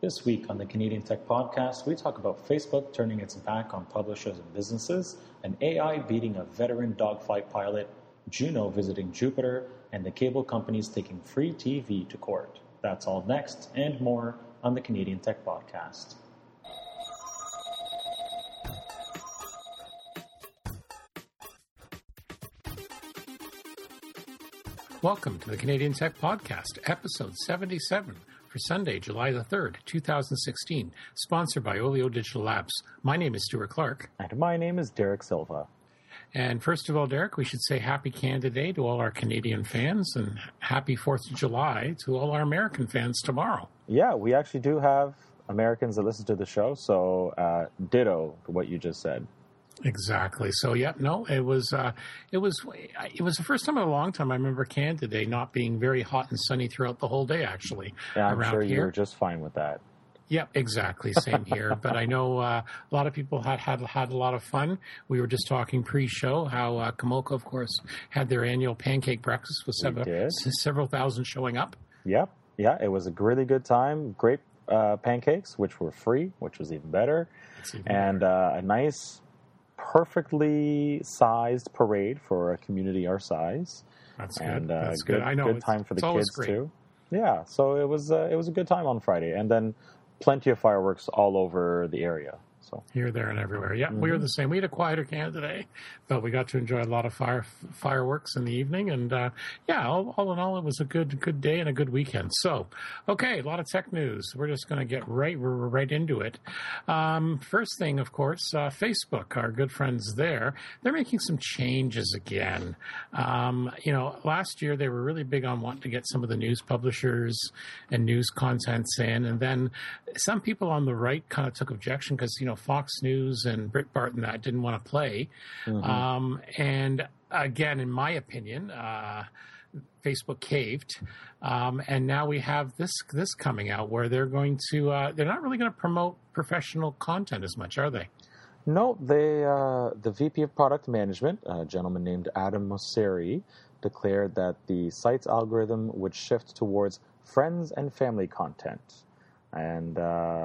This week on the Canadian Tech Podcast, we talk about Facebook turning its back on publishers and businesses, an AI beating a veteran dogfight pilot, Juno visiting Jupiter, and the cable companies taking free TV to court. That's all next and more on the Canadian Tech Podcast. Welcome to the Canadian Tech Podcast, episode 77 for Sunday, July the 3rd, 2016, sponsored by Olio Digital Labs. My name is Stuart Clark. And my name is Derek Silva. And first of all, Derek, we should say Happy Canada Day to all our Canadian fans and Happy 4th of July to all our American fans tomorrow. Yeah, we actually do have Americans that listen to the show, so ditto to what you just said. Exactly. So, yeah, no, it was the first time in a long time I remember Canada Day not being very hot and sunny throughout the whole day, actually. Yeah, I'm sure you here. were just fine with that. Yep, exactly. Same here. But I know a lot of people had a lot of fun. We were just talking pre-show how Komoka, of course, had their annual pancake breakfast with several thousand showing up. Yep. Yeah, it was a really good time. Great pancakes, which were free, which was even better. And a nice, perfectly sized parade for a community our size. That's good. And That's good. I know. Good time for the kids, great. too. Yeah, so it was a good time on Friday. And then plenty of fireworks all over the area. So here, there, and everywhere. Yeah, we were the same. We had a quieter Canada Day, but we got to enjoy a lot of fireworks in the evening. And all in all, it was a good day and a good weekend. So, okay, a lot of tech news. We're just going to get right into it. First thing, of course, Facebook, our good friends there, they're making some changes again. Last year they were really big on wanting to get some of the news publishers and news contents in, and then some people on the right kind of took objection because Fox News and Breitbart and that didn't want to play. And again, in my opinion, Facebook caved. And now we have this coming out where they're going to, they're not really going to promote professional content as much, are they? No, the VP of Product Management, a gentleman named Adam Mosseri, declared that the site's algorithm would shift towards friends and family content. And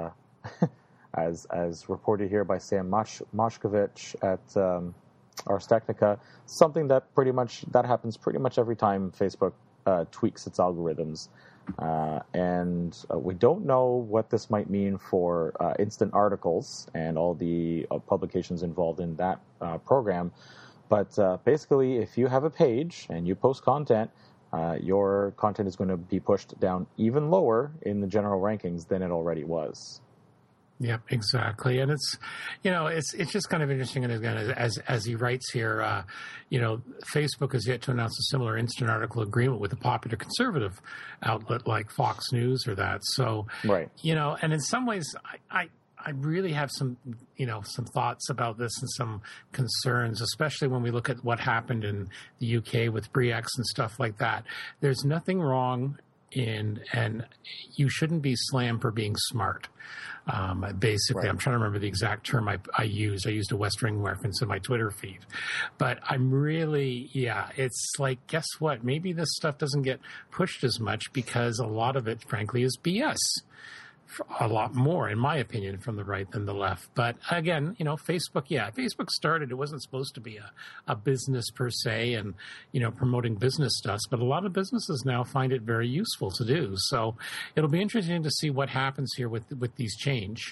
as reported here by Sam Moshkovich at Ars Technica, something that happens pretty much every time Facebook tweaks its algorithms. And we don't know what this might mean for instant articles and all the publications involved in that program. But basically, if you have a page and you post content, your content is going to be pushed down even lower in the general rankings than it already was. Yep, exactly. And it's just kind of interesting. And again, as he writes here, Facebook has yet to announce a similar instant article agreement with a popular conservative outlet like Fox News or that. So, right. And in some ways, I really have some thoughts about this and some concerns, especially when we look at what happened in the UK with Bre-X and stuff like that. There's nothing wrong and you shouldn't be slammed for being smart. Basically, right. I'm trying to remember the exact term I used. I used a West Wing reference in my Twitter feed. But I'm really, it's like, guess what? Maybe this stuff doesn't get pushed as much because a lot of it, frankly, is BS. A lot more, in my opinion, from the right than the left. But again, Facebook started, it wasn't supposed to be a business per se and, promoting business stuff, but a lot of businesses now find it very useful to do. So it'll be interesting to see what happens here with these change,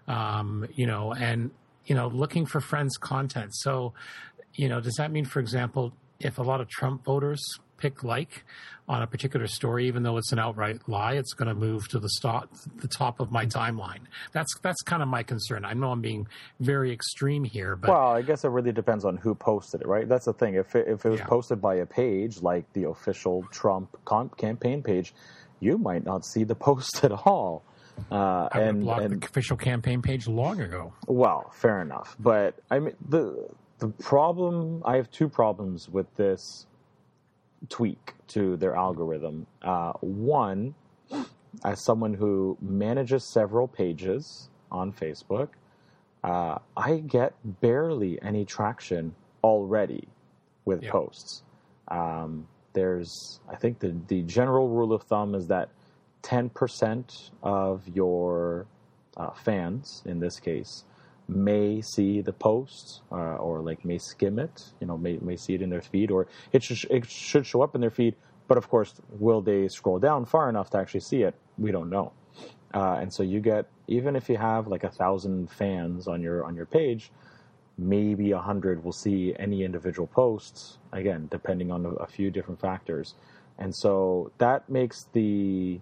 looking for friends content. So, does that mean, for example, if a lot of Trump voters pick like on a particular story, even though it's an outright lie, it's going to move to the top of my timeline. That's kind of my concern. I know I'm being very extreme here, but well, I guess it really depends on who posted it, right? That's the thing. If it was posted by a page like the official Trump campaign page, you might not see the post at all. I would block the official campaign page long ago. Well, fair enough, but I mean the problem. I have two problems with this tweak to their algorithm. One, as someone who manages several pages on Facebook, I get barely any traction already with posts. I think the general rule of thumb is that 10% of your fans, in this case, may see the post or like may skim it, may see it in their feed, or it should show up in their feed. But of course, will they scroll down far enough to actually see it? We don't know. And so you get, even if you have like 1,000 fans on your page, maybe 100 will see any individual posts, again, depending on a few different factors. And so that makes the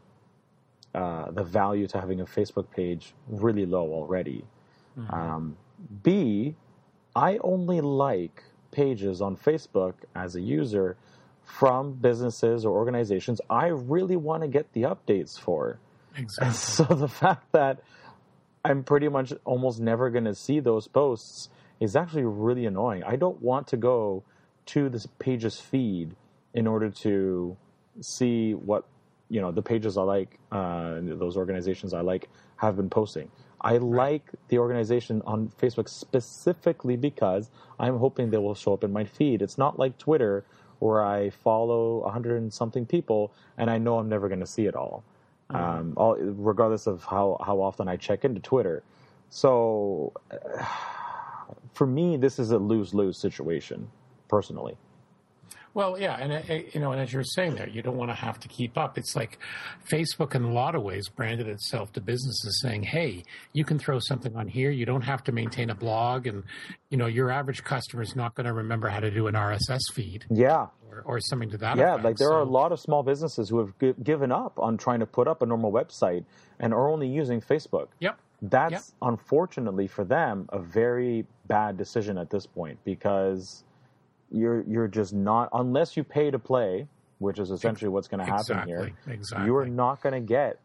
value to having a Facebook page really low already. Mm-hmm. B, I only like pages on Facebook as a user from businesses or organizations I really want to get the updates for. Exactly. And so the fact that I'm pretty much almost never going to see those posts is actually really annoying. I don't want to go to this page's feed in order to see what, the pages I like, those organizations I like, have been posting. I like the organization on Facebook specifically because I'm hoping they will show up in my feed. It's not like Twitter where I follow 100 and something people and I know I'm never going to see it all, regardless of how often I check into Twitter. So for me, this is a lose-lose situation, personally. Well, yeah, and as you're saying there, you don't want to have to keep up. It's like Facebook, in a lot of ways, branded itself to businesses, saying, "Hey, you can throw something on here. You don't have to maintain a blog, and your average customer is not going to remember how to do an RSS feed." Yeah, or something to that effect. effect. Like there are a lot of small businesses who have given up on trying to put up a normal website and are only using Facebook. Yep. That's unfortunately for them a very bad decision at this point, because you're just not, unless you pay to play, which is essentially what's going to happen here. Exactly. You're not going to get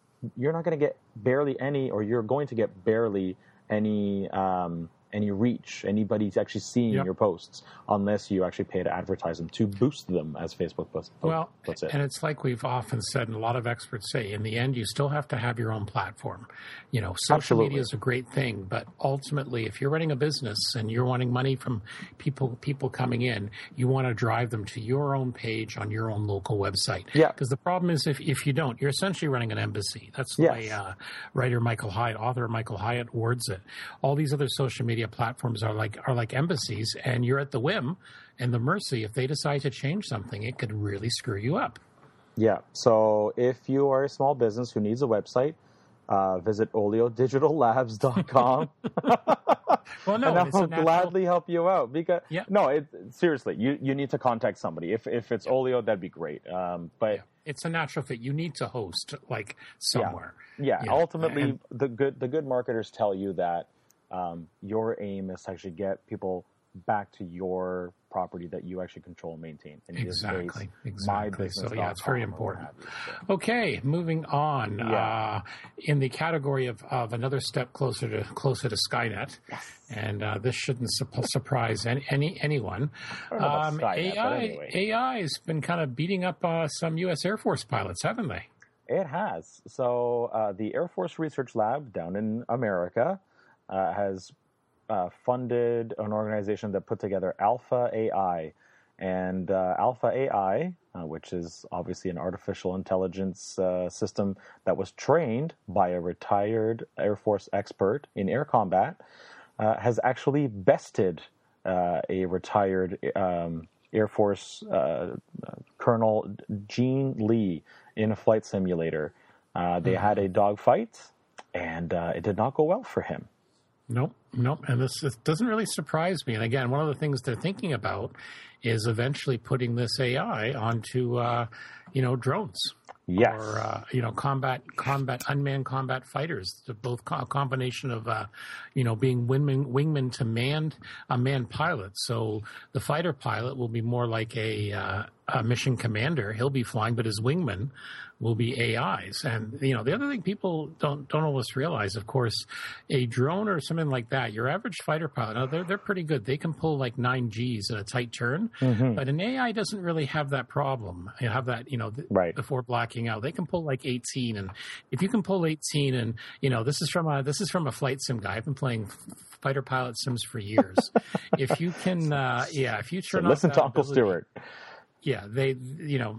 barely any, or you're going to get barely any reach, anybody's actually seeing your posts, unless you actually pay to advertise them to boost them, as Facebook puts it. And it's like we've often said, and a lot of experts say, in the end, you still have to have your own platform. Social media is a great thing, but ultimately, if you're running a business and you're wanting money from people coming in, you want to drive them to your own page on your own local website. Yeah. Because the problem is, if you don't, you're essentially running an embassy. That's the way author Michael Hyatt words it. All these other social media platforms are like embassies, and you're at the whim and the mercy. If they decide to change something, it could really screw you up. Yeah. So if you are a small business who needs a website, visit oleodigitallabs.com. Well, no, and I'll gladly help you out, because seriously, you need to contact somebody. If it's Oleo, that'd be great. But it's a natural fit. You need to host somewhere. Yeah. Ultimately, the good marketers tell you that your aim is to actually get people back to your property that you actually control and maintain. In exactly. This case, my business. So it's very important. Okay, moving on. In the category of another step closer to Skynet, and this shouldn't surprise anyone. AI has been kind of beating up some U.S. Air Force pilots, haven't they? It has. So the Air Force Research Lab down in America has funded an organization that put together Alpha AI. And Alpha AI, which is obviously an artificial intelligence system that was trained by a retired Air Force expert in air combat, has actually bested a retired Air Force Colonel Gene Lee in a flight simulator. They had a dogfight, and it did not go well for him. Nope. And this doesn't really surprise me. And again, one of the things they're thinking about is eventually putting this AI onto, drones. Yes. Or, unmanned combat fighters, both a combination of, being wingman to a manned pilot. So the fighter pilot will be more like a mission commander. He'll be flying, but his wingman will be AIs. And, the other thing people don't always realize, of course, a drone or something like that, your average fighter pilot, they're pretty good. They can pull like 9 Gs in a tight turn, but an AI doesn't really have that problem. You have that, before blacking out. They can pull like 18. And if you can pull 18 and, this is from a flight sim guy. I've been playing fighter pilot sims for years. If you can, if you turn off listen to Uncle Stewart. Yeah,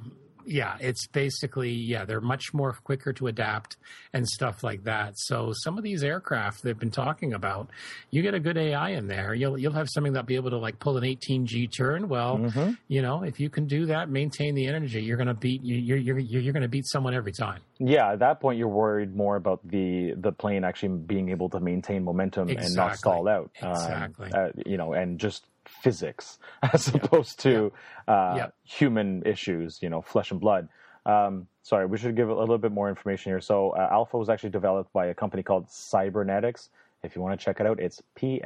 Yeah, it's basically, they're much more quicker to adapt and stuff like that. So some of these aircraft they've been talking about, you get a good AI in there, you'll have something that'll be able to like pull an 18G turn. Well, if you can do that, maintain the energy, you're going to beat you're going to beat someone every time. Yeah, at that point you're worried more about the plane actually being able to maintain momentum and not stall out. Exactly. And just physics as opposed to human issues, flesh and blood. Sorry, we should give a little bit more information here. So Alpha was actually developed by a company called Cybernetics. If you want to check it out, it's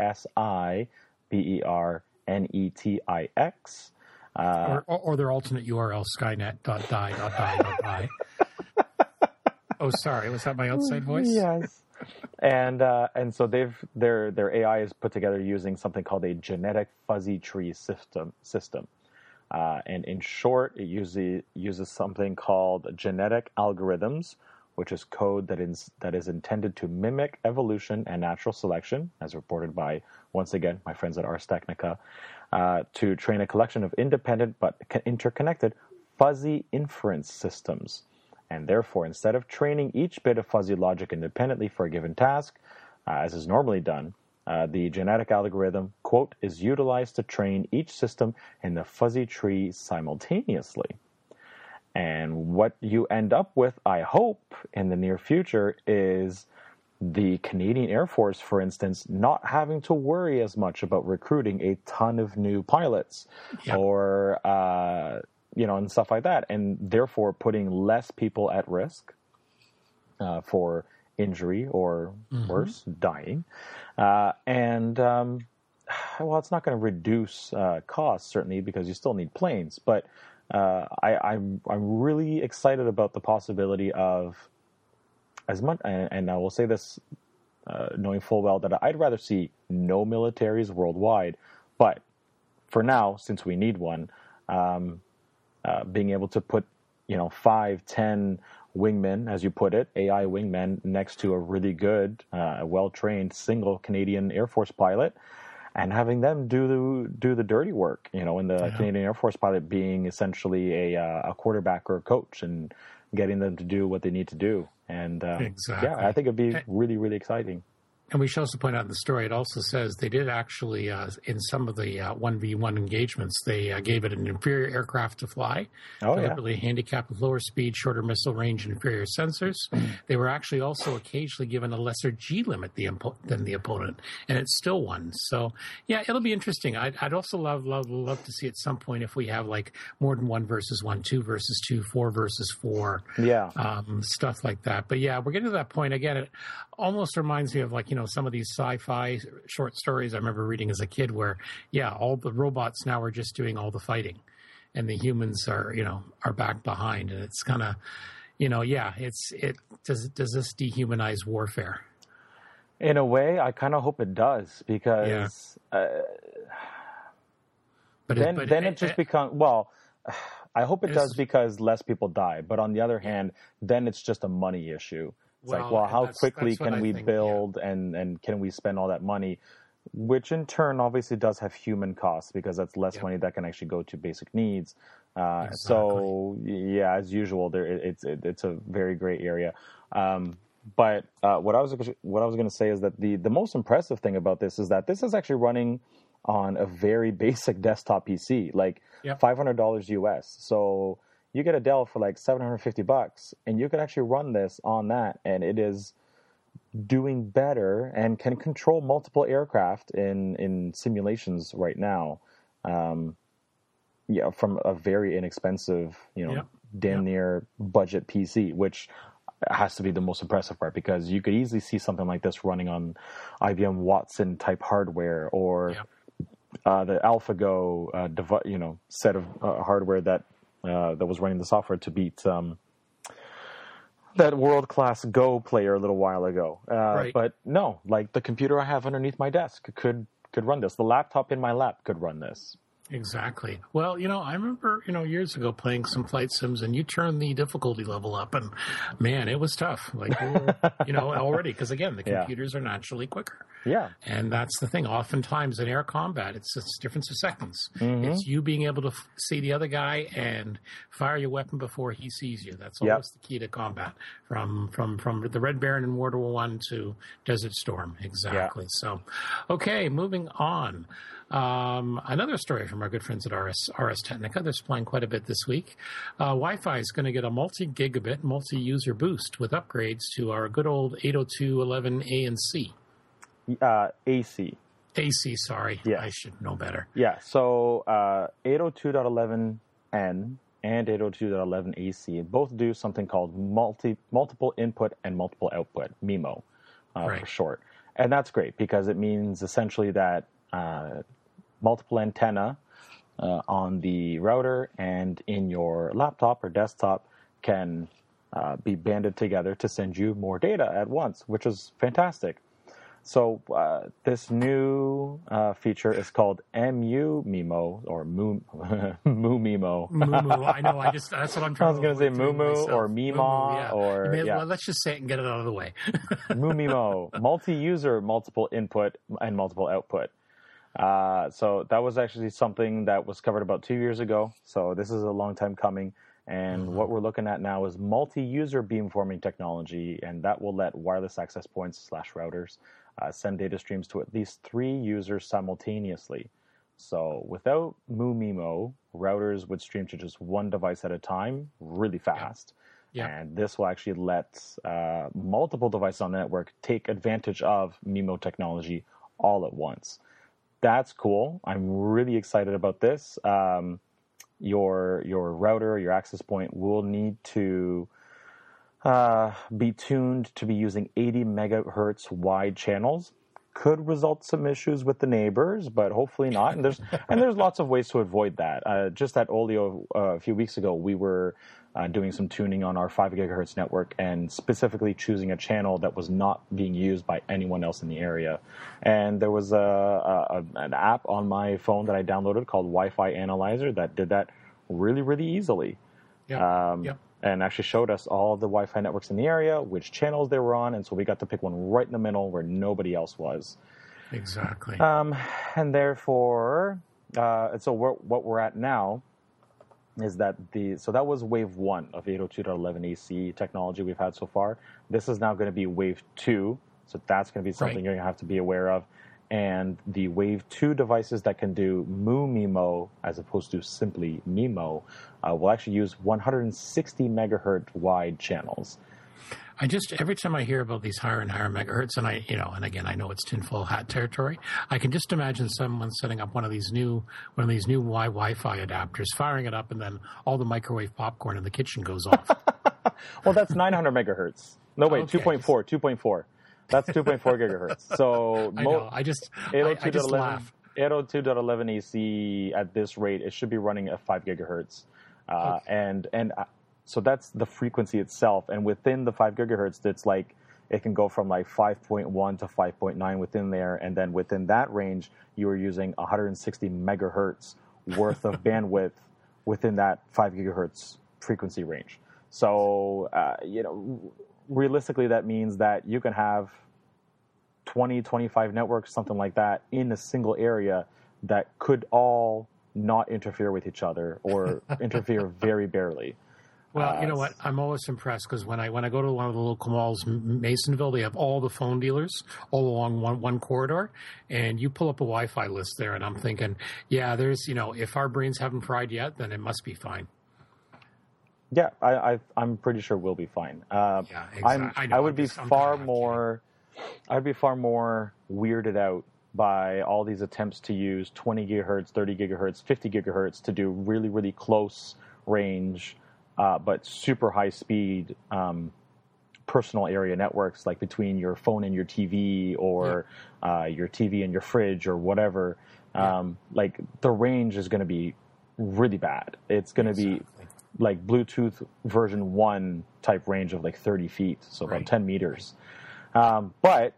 PSIBERNETIX. Or their alternate URL, skynet.die.die.die. Oh, sorry. Was that my outside voice? Yes. And so their AI is put together using something called a genetic fuzzy tree system. And in short, it uses something called genetic algorithms, which is code that is intended to mimic evolution and natural selection, as reported by, once again, my friends at Ars Technica, to train a collection of independent but interconnected fuzzy inference systems. And therefore, instead of training each bit of fuzzy logic independently for a given task, as is normally done, the genetic algorithm, quote, is utilized to train each system in the fuzzy tree simultaneously. And what you end up with, I hope, in the near future is the Canadian Air Force, for instance, not having to worry as much about recruiting a ton of new pilots or and stuff like that, and therefore putting less people at risk for injury or worse, dying. Well, it's not going to reduce costs, certainly, because you still need planes. But I'm really excited about the possibility of as much, and I will say this knowing full well that I'd rather see no militaries worldwide. But for now, since we need one, being able to put 5-10 wingmen, as you put it, AI wingmen, next to a really good, well-trained single Canadian Air Force pilot, and having them do the dirty work, and the Canadian Air Force pilot being essentially a quarterback or a coach, and getting them to do what they need to do. And exactly. I think it'd be really, really exciting. And we should also point out in the story, it also says they did actually, in some of the 1v1 engagements, they gave it an inferior aircraft to fly, deliberately handicapped with lower speed, shorter missile range, and inferior sensors. They were actually also occasionally given a lesser G limit than the opponent, and it still won. So, yeah, it'll be interesting. I'd also love to see at some point if we have like more than 1 versus 1, 2 versus 2, 4 versus 4, stuff like that. But yeah, we're getting to that point. Again, it almost reminds me of like, some of these sci-fi short stories I remember reading as a kid where, all the robots now are just doing all the fighting and the humans are back behind. And it's kind of, does this dehumanize warfare? In a way, I kind of hope it does because then it just becomes, I hope it does because less people die. But on the other hand, then it's just a money issue. It's how quickly can we build and can we spend all that money, which in turn obviously does have human costs because that's less money that can actually go to basic needs. Exactly. So as usual, it's a very gray area. But what I was going to say is that the most impressive thing about this is that this is actually running on a very basic desktop PC, like $500 US. So you get a Dell for like $750, and you could actually run this on that, and it is doing better and can control multiple aircraft in simulations right now. From a very inexpensive, damn near budget PC, which has to be the most impressive part because you could easily see something like this running on IBM Watson type hardware or the AlphaGo set of hardware that was running the software to beat that world-class Go player a little while ago. But no, like the computer I have underneath my desk could run this. The laptop in my lap could run this. Exactly. Well, I remember, years ago playing some flight sims, and you turn the difficulty level up, and man, it was tough. Like, we were, already, because again, the computers are naturally quicker. Yeah. And that's the thing. Oftentimes in air combat, it's a difference of seconds. It's you being able to see the other guy and fire your weapon before he sees you. That's always the key to combat, from the Red Baron in World War I to Desert Storm. Exactly. Yeah. So, okay, moving on. Another story from our good friends at Ars Technica. They're supplying quite a bit this week. Wi-Fi is going to get a multi-gigabit, multi-user boost with upgrades to our good old 802.11a and C. AC. AC, sorry. Yeah. I should know better. Yeah, so 802.11n and 802.11ac both do something called multiple input and multiple output, MIMO for short. And that's great because it means essentially that multiple antenna on the router and in your laptop or desktop can be banded together to send you more data at once, which is fantastic. So this new feature is called MU-MIMO or MU-MIMO. MU-MIMO. I know. That's what I'm trying. I was going to say MU-MIMO or MIMA or well, let's just say it and get it out of the way. MU-MIMO, multi-user, multiple input and multiple output. So that was actually something that was covered about 2 years ago. So this is a long time coming. And what we're looking at now is multi-user beamforming technology, and that will let wireless access points / routers send data streams to at least 3 users simultaneously. So without MU-MIMO, routers would stream to just one device at a time really fast. Yeah. And this will actually let multiple devices on the network take advantage of MIMO technology all at once. That's cool. I'm really excited about this. Your router, your access point will need to be tuned to be using 80 megahertz wide channels. Could result some issues with the neighbors, but hopefully not. And there's lots of ways to avoid that. Just at Olio a few weeks ago, we were doing some tuning on our 5 gigahertz network and specifically choosing a channel that was not being used by anyone else in the area. And there was an app on my phone that I downloaded called Wi-Fi Analyzer that did that really, really easily. And actually showed us all the Wi-Fi networks in the area, which channels they were on, and so we got to pick one right in the middle where nobody else was. Exactly. And therefore, so what we're at now is that so that was wave 1 of 802.11ac technology we've had so far. This is now going to be wave 2, so that's going to be something you're going to have to be aware of. And the wave 2 devices that can do MU-MIMO as opposed to simply MIMO will actually use 160 megahertz wide channels. Every time I hear about these higher and higher megahertz, and and again, I know it's tinfoil hat territory, I can just imagine someone setting up one of these new Wi-Fi adapters, firing it up, and then all the microwave popcorn in the kitchen goes off. Well, that's 900 megahertz. No, wait, okay. 2.4. That's 2.4 gigahertz. So I know. I just laugh. 802.11ac at this rate, it should be running at 5 gigahertz. And so that's the frequency itself. And within the 5 gigahertz, it's like it can go from like 5.1 to 5.9 within there. And then within that range, you are using 160 megahertz worth of bandwidth within that 5 gigahertz frequency range. So, realistically, that means that you can have 20, 25 networks, something like that, in a single area that could all not interfere with each other or interfere very barely. Well, you know what? I'm always impressed because when I go to one of the local malls, Masonville, they have all the phone dealers all along one corridor, and you pull up a Wi-Fi list there, and I'm thinking, yeah, there's, if our brains haven't fried yet, then it must be fine. Yeah, I'm pretty sure we'll be fine. Yeah, exactly. I would be far more weirded out by all these attempts to use 20 gigahertz, 30 gigahertz, 50 gigahertz to do really, really close range, but super high speed personal area networks, like between your phone and your TV or your TV and your fridge or whatever. Like the range is going to be really bad. It's going to be like Bluetooth version 1 type range of like 30 feet, so about 10 meters. But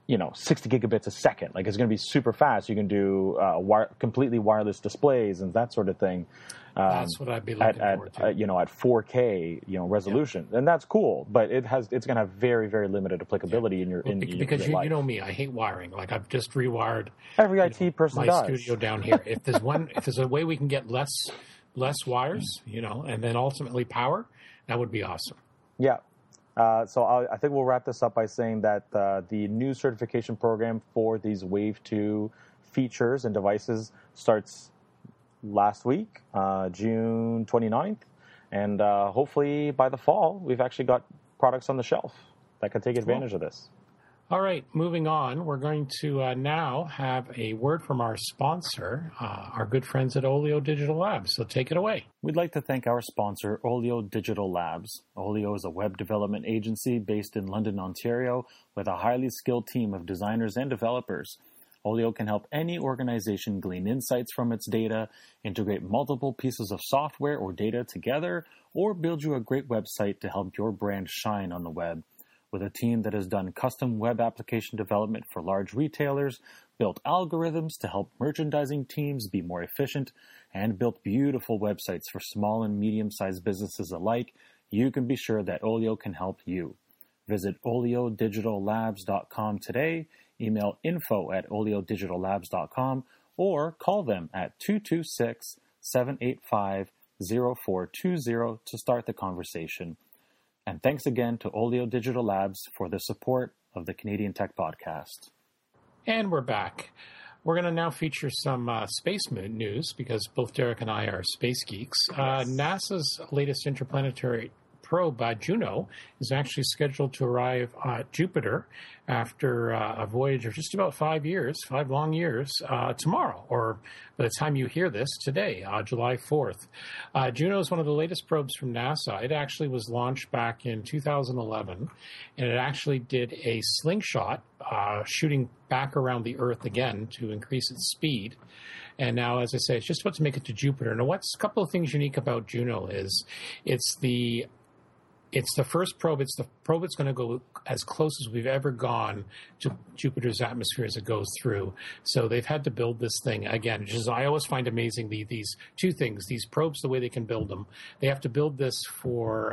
60 gigabits a second. Like, it's going to be super fast. You can do completely wireless displays and that sort of thing. That's what I'd be looking forward to. At 4K, resolution, and that's cool. But it's going to have very, very limited applicability in your because your you know me, I hate wiring. Like, I've just rewired every IT person my does. studio down here. If there's a way we can get less wires, and then ultimately power, that would be awesome. Yeah. So I think we'll wrap this up by saying that the new certification program for these Wave 2 features and devices starts last week, June 29th. And hopefully by the fall, we've actually got products on the shelf that can take advantage of this. All right, moving on. We're going to now have a word from our sponsor, our good friends at Olio Digital Labs. So take it away. We'd like to thank our sponsor, Olio Digital Labs. Olio is a web development agency based in London, Ontario, with a highly skilled team of designers and developers. Olio can help any organization glean insights from its data, integrate multiple pieces of software or data together, or build you a great website to help your brand shine on the web. With a team that has done custom web application development for large retailers, built algorithms to help merchandising teams be more efficient, and built beautiful websites for small and medium-sized businesses alike, you can be sure that Olio can help you. Visit oliodigitallabs.com today, email info@oliodigitallabs.com, or call them at 226-785-0420 to start the conversation. And thanks again to Olio Digital Labs for the support of the Canadian Tech Podcast. And we're back. We're going to now feature some space news because both Derek and I are space geeks. Yes. NASA's latest interplanetary probe, Juno, is actually scheduled to arrive at Jupiter after a voyage of just about 5 long years, tomorrow, or by the time you hear this, today, July 4th. Juno is one of the latest probes from NASA. It actually was launched back in 2011, and it actually did a slingshot, shooting back around the Earth again to increase its speed. And now, as I say, it's just about to make it to Jupiter. Now, what's a couple of things unique about Juno is it's the first probe. It's the probe that's going to go as close as we've ever gone to Jupiter's atmosphere as it goes through. So they've had to build this thing again, which is, I always find amazing, these two things, these probes, the way they can build them. They have to build this for,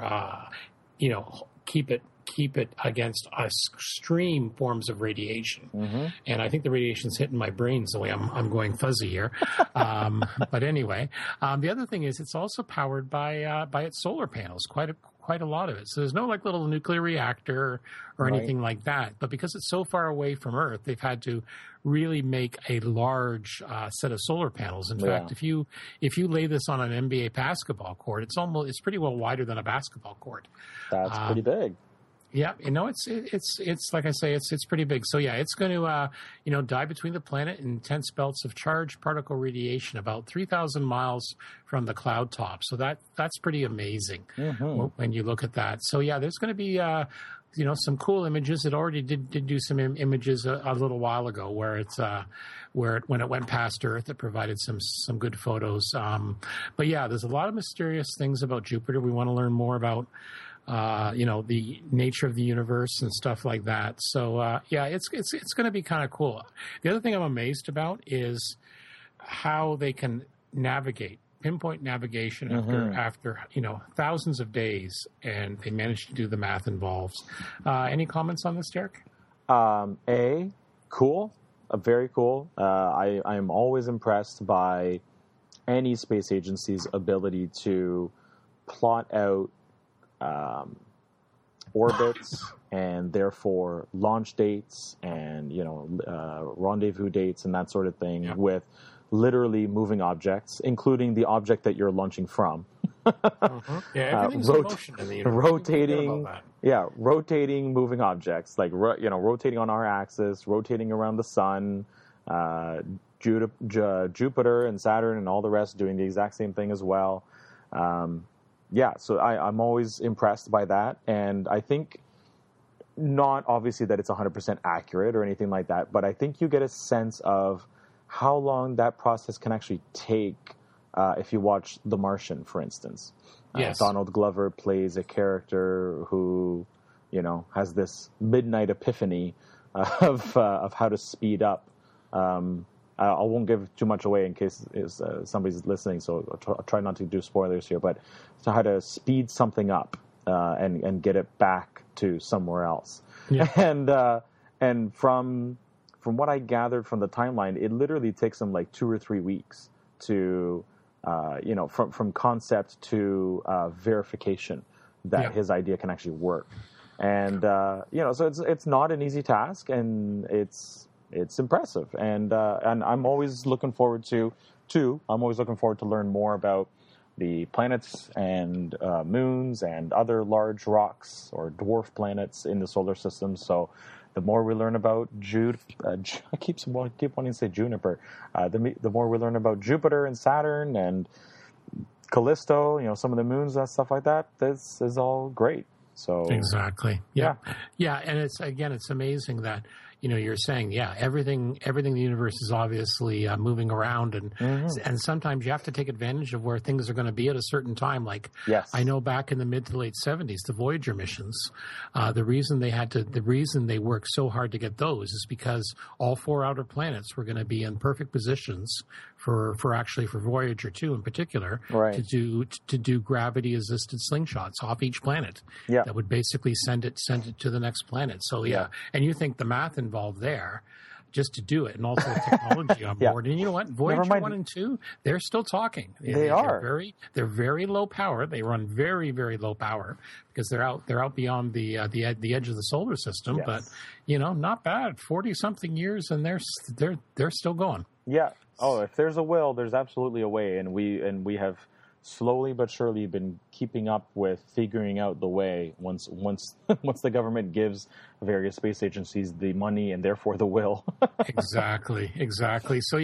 keep it against extreme forms of radiation. Mm-hmm. And I think the radiation's hitting my brains the way I'm going fuzzy here. But anyway, the other thing is it's also powered by its solar panels, quite a lot of it. So there's no little nuclear reactor or anything like that. But because it's so far away from Earth, they've had to really make a large set of solar panels. In fact, if you lay this on an NBA basketball court, it's pretty well wider than a basketball court. That's pretty big. Yeah, it's like I say, it's pretty big. So yeah, it's going to die between the planet and intense belts of charged particle radiation about 3,000 miles from the cloud top. So that's pretty amazing when you look at that. So yeah, there's going to be some cool images. It already did do some images a little while ago where it's when it went past Earth, it provided some good photos. But yeah, there's a lot of mysterious things about Jupiter. We want to learn more about the nature of the universe and stuff like that. So, it's going to be kind of cool. The other thing I'm amazed about is how they can pinpoint navigation after thousands of days, and they managed to do the math involved. Any comments on this, Derek? Cool. Very cool. I am always impressed by any space agency's ability to plot out orbits and therefore launch dates and rendezvous dates and that sort of thing with literally moving objects, including the object that you're launching from. Yeah, everything's in motion in the universe. Rotating moving objects, rotating on our axis, rotating around the sun. Jupiter and Saturn and all the rest doing the exact same thing as well. So I'm always impressed by that. And I think not obviously that it's 100% accurate or anything like that, but I think you get a sense of how long that process can actually take if you watch The Martian, for instance. Yes. Donald Glover plays a character who, has this midnight epiphany of how to speed up. I won't give too much away in case somebody's listening, so I'll try not to do spoilers here. But so how to speed something up and get it back to somewhere else. Yeah. And from what I gathered from the timeline, it literally takes them like 2 or 3 weeks to from concept to verification that his idea can actually work. And so it's not an easy task, and it's impressive. And I'm always looking forward to learn more about the planets and moons and other large rocks or dwarf planets in the solar system. So the more we learn about I keep wanting to say Juniper. The more we learn about Jupiter and Saturn and Callisto, some of the moons and stuff like that, this is all great. So exactly. Yeah. And it's amazing that, you're saying, everything in the universe is obviously moving around, and sometimes you have to take advantage of where things are going to be at a certain time. Like, I know back in the mid to late 70s, the Voyager missions, the reason they worked so hard to get those is because all 4 outer planets were going to be in perfect positions for Voyager 2 in particular, to do gravity assisted slingshots off each planet. That would basically send it to the next planet. So and you think the math involved there just to do it, and also the technology on board. And you know what? Voyager 1 and 2, they're still talking. They're very low power. They run very, very low power because they're out beyond the edge of the solar system. Yes. But not bad. 40-something years, and they're still going. Yeah. Oh, if there's a will, there's absolutely a way, and we have slowly but surely been keeping up with figuring out the way once the government gives various space agencies the money and therefore the will. Exactly. So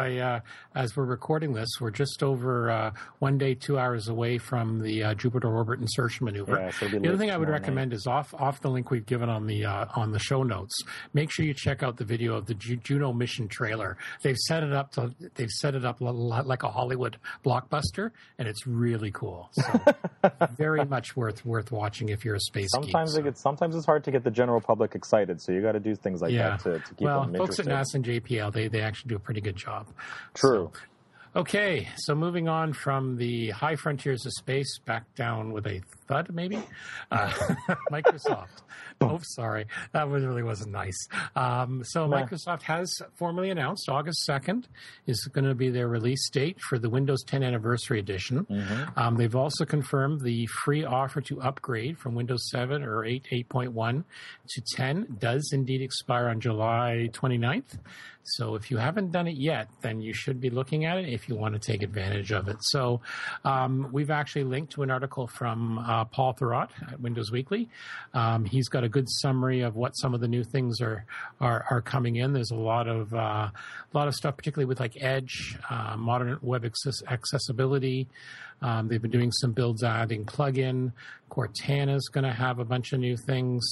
as we're recording this, we're just over 1 day, 2 hours away from the Jupiter orbit insertion maneuver. The other thing I would recommend is off the link we've given on the show notes. Make sure you check out the video of the Juno mission trailer. They've set it up like a Hollywood blockbuster, and it's really cool. So very much worth watching if you're a space geek. Sometimes it's hard to get the general public excited, so you got to do things like that to keep them interested. Folks at NASA and JPL, they actually do a pretty good job. True. Okay, so moving on from the high frontiers of space back down with a thud, maybe? Microsoft. Oh, sorry. That really wasn't nice. Microsoft has formally announced August 2nd is going to be their release date for the Windows 10 Anniversary Edition. Mm-hmm. They've also confirmed the free offer to upgrade from Windows 7 or 8.1 to 10 does indeed expire on July 29th. So if you haven't done it yet, then you should be looking at it if you want to take advantage of it. So we've actually linked to an article from Paul Thurrott at Windows Weekly. He's got a good summary of what some of the new things are coming in. There's a lot of stuff, particularly with like Edge, modern web accessibility. They've been doing some builds adding plugin. Cortana is going to have a bunch of new things.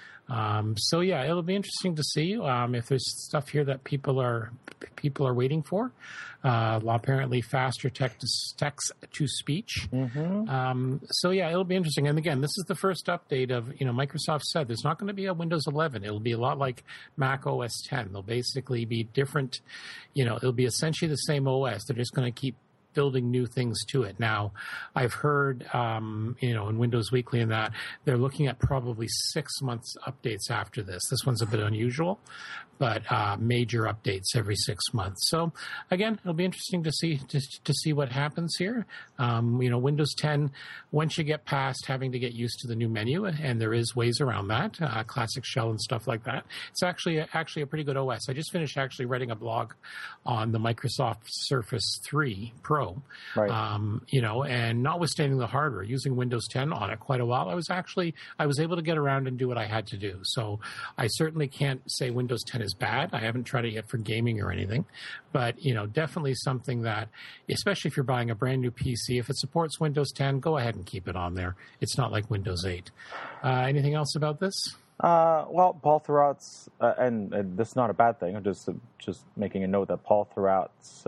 It'll be interesting to see if there's stuff here that people are waiting for. Apparently faster text to speech. Mm-hmm. It'll be interesting. And again, this is the first update of, Microsoft said there's not going to be a Windows 11. It'll be a lot like Mac OS 10. They'll basically be different. It'll be essentially the same OS. They're just going to keep building new things to it. Now, I've heard, in Windows Weekly and that they're looking at probably 6 months updates after this. This one's a bit unusual, but major updates every 6 months. So again, it'll be interesting to see what happens here. Windows 10, once you get past having to get used to the new menu, and there is ways around that, classic shell and stuff like that, it's actually a pretty good OS. I just finished actually writing a blog on the Microsoft Surface 3 Pro. Right. And notwithstanding the hardware, using Windows 10 on it quite a while, I was able to get around and do what I had to do. So I certainly can't say Windows 10 is bad. I haven't tried it yet for gaming or anything, but definitely something that, especially if you're buying a brand new PC, if it supports Windows 10, go ahead and keep it on there. It's not like Windows 8. Anything else about this? Paul Thurrott's, and this is not a bad thing. I'm just making a note that Paul Thurrott's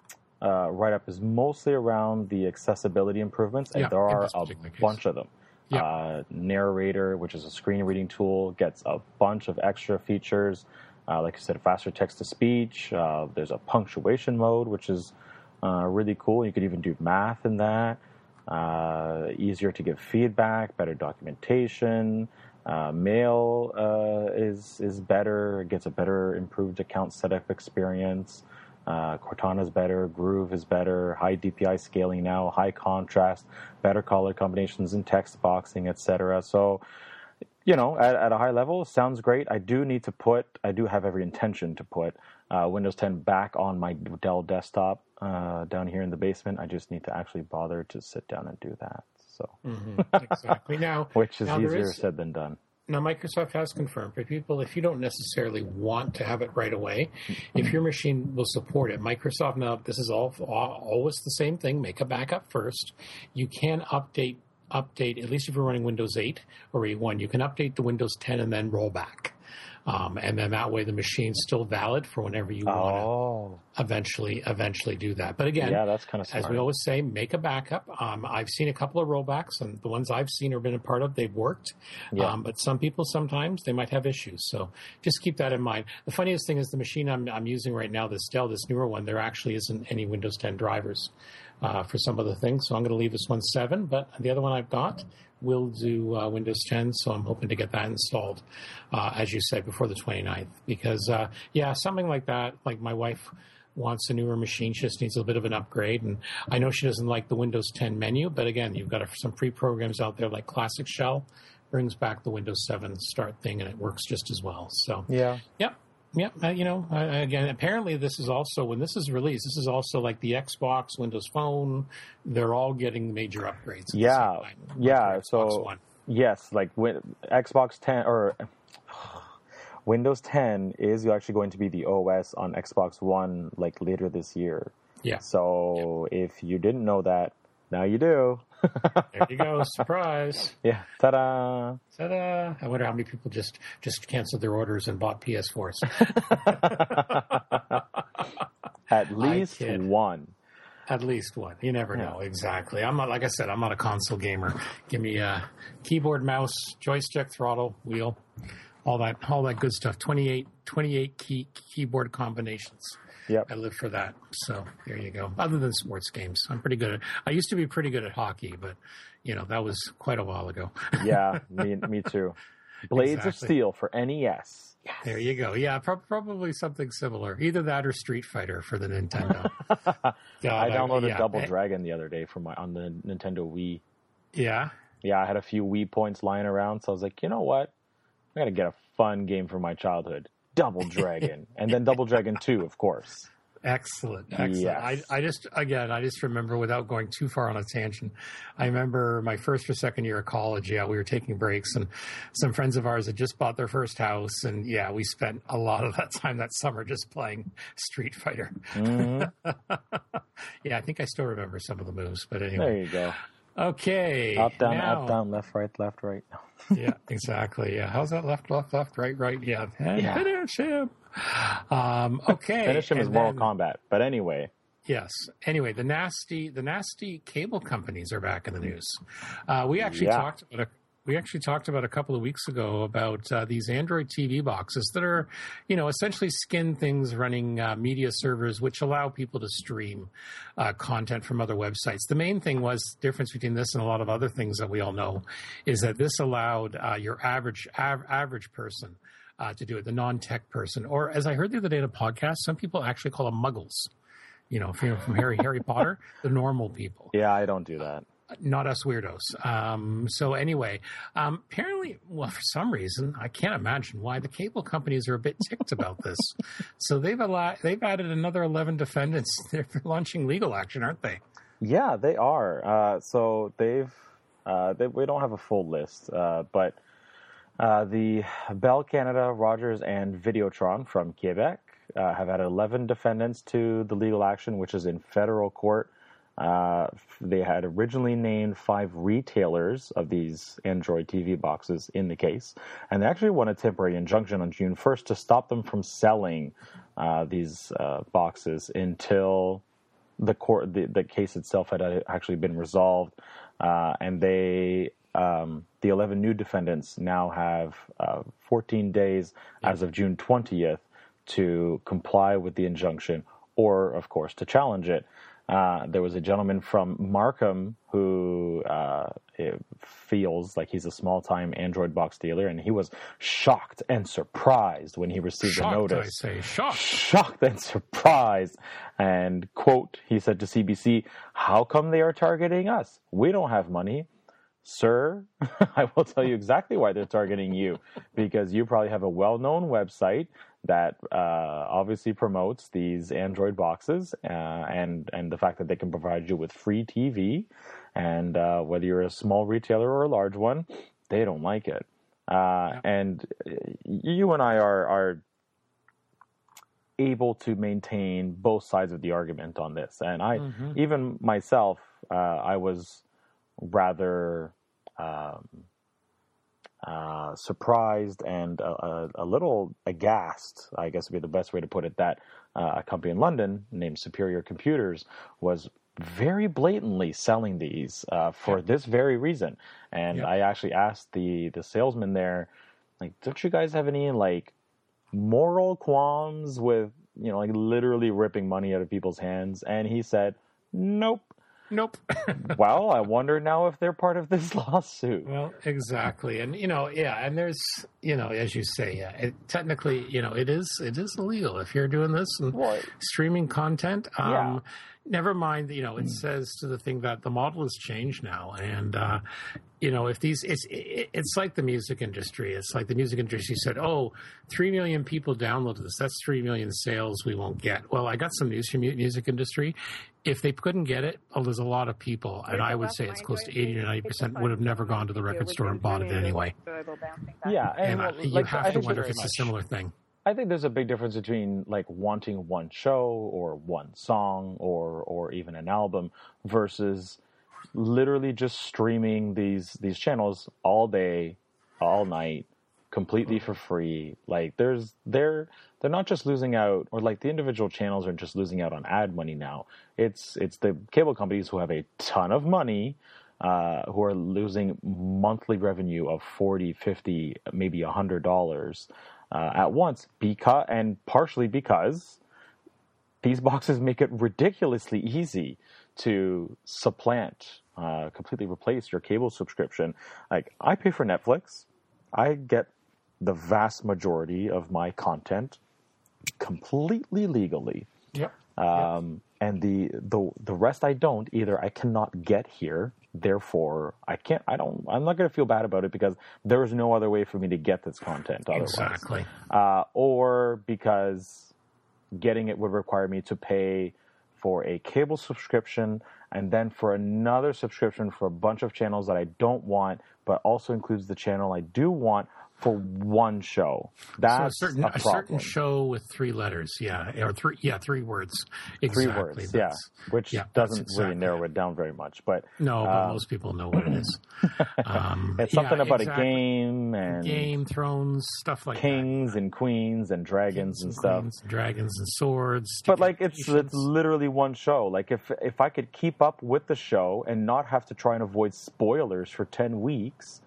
write-up is mostly around the accessibility improvements, and there are a bunch of them. Narrator, which is a screen reading tool, gets a bunch of extra features. Like I said, faster text-to-speech. There's a punctuation mode, which is really cool. You could even do math in that. Easier to give feedback, better documentation. Mail is better. It gets a better, improved account setup experience. Cortana's better. Groove is better. High DPI scaling now. High contrast. Better color combinations and text boxing, etc. So, at a high level, sounds great. I do have every intention to put Windows 10 back on my Dell desktop down here in the basement. I just need to actually bother to sit down and do that. So, exactly. Now, which is easier said than done. Now, Microsoft has confirmed for people, if you don't necessarily want to have it right away, if your machine will support it, Microsoft, now this is always the same thing, make a backup first. You can update, at least if you're running Windows 8 or 8.1, you can update the Windows 10 and then roll back. And then that way the machine's still valid for whenever you want to eventually do that. But again, that's kind of smart. As we always say, make a backup. I've seen a couple of rollbacks, and the ones I've seen or been a part of, they've worked. Yeah. But some people, sometimes they might have issues. So just keep that in mind. The funniest thing is the machine I'm using right now, this Dell, this newer one, there actually isn't any Windows 10 drivers for some of the things. So I'm going to leave this one 7, but the other one I've got will do Windows 10, so I'm hoping to get that installed, as you said, before the 29th. Because, something like that, like my wife wants a newer machine. She just needs a bit of an upgrade. And I know she doesn't like the Windows 10 menu, but again, you've got some free programs out there like Classic Shell, brings back the Windows 7 start thing, and it works just as well. So, again, apparently this is also, when this is released, this is also like the Xbox, Windows Phone, they're all getting major upgrades. So, yes, like Xbox 10 or Windows 10 is actually going to be the OS on Xbox One like later this year. Yeah. So if you didn't know that, now you do. There you go. Surprise. Yeah. Ta-da. Ta-da. I wonder how many people just canceled their orders and bought PS4s. At least one. At least one. You never know. Exactly. I'm not, like I said, I'm not a console gamer. Give me a keyboard, mouse, joystick, throttle, wheel, all that good stuff. 28 keyboard combinations. Yep. I live for that. So there you go. Other than sports games, I used to be pretty good at hockey, but that was quite a while ago. Yeah, me too. Blades of Steel for NES. Yes. There you go. Yeah, probably something similar. Either that or Street Fighter for the Nintendo. I downloaded Double Dragon the other day on the Nintendo Wii. Yeah? Yeah, I had a few Wii points lying around, so I was like, you know what? I got to get a fun game from my childhood. Double Dragon. And then Double Dragon 2, of course. Excellent. Yes. I just remember, without going too far on a tangent, I remember my first or second year of college. Yeah, we were taking breaks, and some friends of ours had just bought their first house, and we spent a lot of that time that summer just playing Street Fighter. Mm-hmm. Yeah, I think I still remember some of the moves, but anyway. There you go. Okay. Up, down, left, right. Yeah, exactly. Yeah. How's that? Left, right. Yeah. Finish him. Okay. Finish him is Mortal Kombat. But anyway. Yes. Anyway, the nasty cable companies are back in the news. We actually talked about a couple of weeks ago about these Android TV boxes that are, essentially skin things running media servers, which allow people to stream content from other websites. The main thing was difference between this and a lot of other things that we all know is that this allowed your average person to do it, the non-tech person, or as I heard the other day in a podcast, some people actually call them muggles. From Harry Potter, the normal people. Yeah, I don't do that. Not us weirdos. So anyway, apparently, for some reason, I can't imagine why the cable companies are a bit ticked about this. So they've added another 11 defendants. They're launching legal action, aren't they? Yeah, they are. So we don't have a full list, but the Bell Canada, Rogers, and Videotron from Quebec have added 11 defendants to the legal action, which is in federal court. They had originally named 5 retailers of these Android TV boxes in the case, and they actually won a temporary injunction on June 1st to stop them from selling these boxes until the case itself had actually been resolved, and they the 11 new defendants now have 14 days as of June 20th to comply with the injunction or, of course, to challenge it. There was a gentleman from Markham who feels like he's a small-time Android box dealer, and he was shocked and surprised when he received the notice. Shocked and surprised. And, quote, he said to CBC, "How come they are targeting us? We don't have money." Sir, I will tell you exactly why they're targeting you, because you probably have a well-known website that obviously promotes these Android boxes and the fact that they can provide you with free TV, and whether you're a small retailer or a large one, they don't like it. And you and I are able to maintain both sides of the argument on this. And I, even myself, I was rather surprised and a little aghast, I guess would be the best way to put it, that a company in London named Superior Computers was very blatantly selling these for this very reason. And I actually asked the salesman there, like, don't you guys have any like moral qualms with, like literally ripping money out of people's hands? And he said, nope. Well, I wonder now if they're part of this lawsuit. Well, exactly. And, and there's, as you say, technically, it is illegal if you're doing this and streaming content. Never mind, it says to the thing that the model has changed now. And, if these, it's like the music industry. It's like the music industry said, 3 million people downloaded this. That's 3 million sales we won't get. Well, I got some news from music industry. If they couldn't get it, there's a lot of people, and I would say it's close to 80 to 90% would have never gone to the record store and bought it anyway. Yeah, and you have to wonder if it's a similar thing. I think there's a big difference between like wanting one show or one song or even an album versus literally just streaming these channels all day, all night, completely for free. Like they're not just losing out, or like the individual channels are just losing out on ad money now. It's the cable companies who have a ton of money, who are losing monthly revenue of $40, $50, maybe $100 at once, partially because these boxes make it ridiculously easy to supplant, completely replace your cable subscription. Like, I pay for Netflix. I get the vast majority of my content completely legally. And the rest I don't. Either I cannot get here, therefore I'm not going to feel bad about it because there is no other way for me to get this content otherwise. Exactly. Or because getting it would require me to pay for a cable subscription and then for another subscription for a bunch of channels that I don't want, but also includes the channel I do want for one show. That's so a certain show with 3 letters, or 3 words. Exactly. 3 words, which doesn't really narrow it down very much. But but most people know what it is. It's something about a game and Game, Thrones, stuff like kings and queens and dragons and stuff. Dragons and swords. But like it's literally one show. Like if I could keep up with the show and not have to try and avoid spoilers for 10 weeks,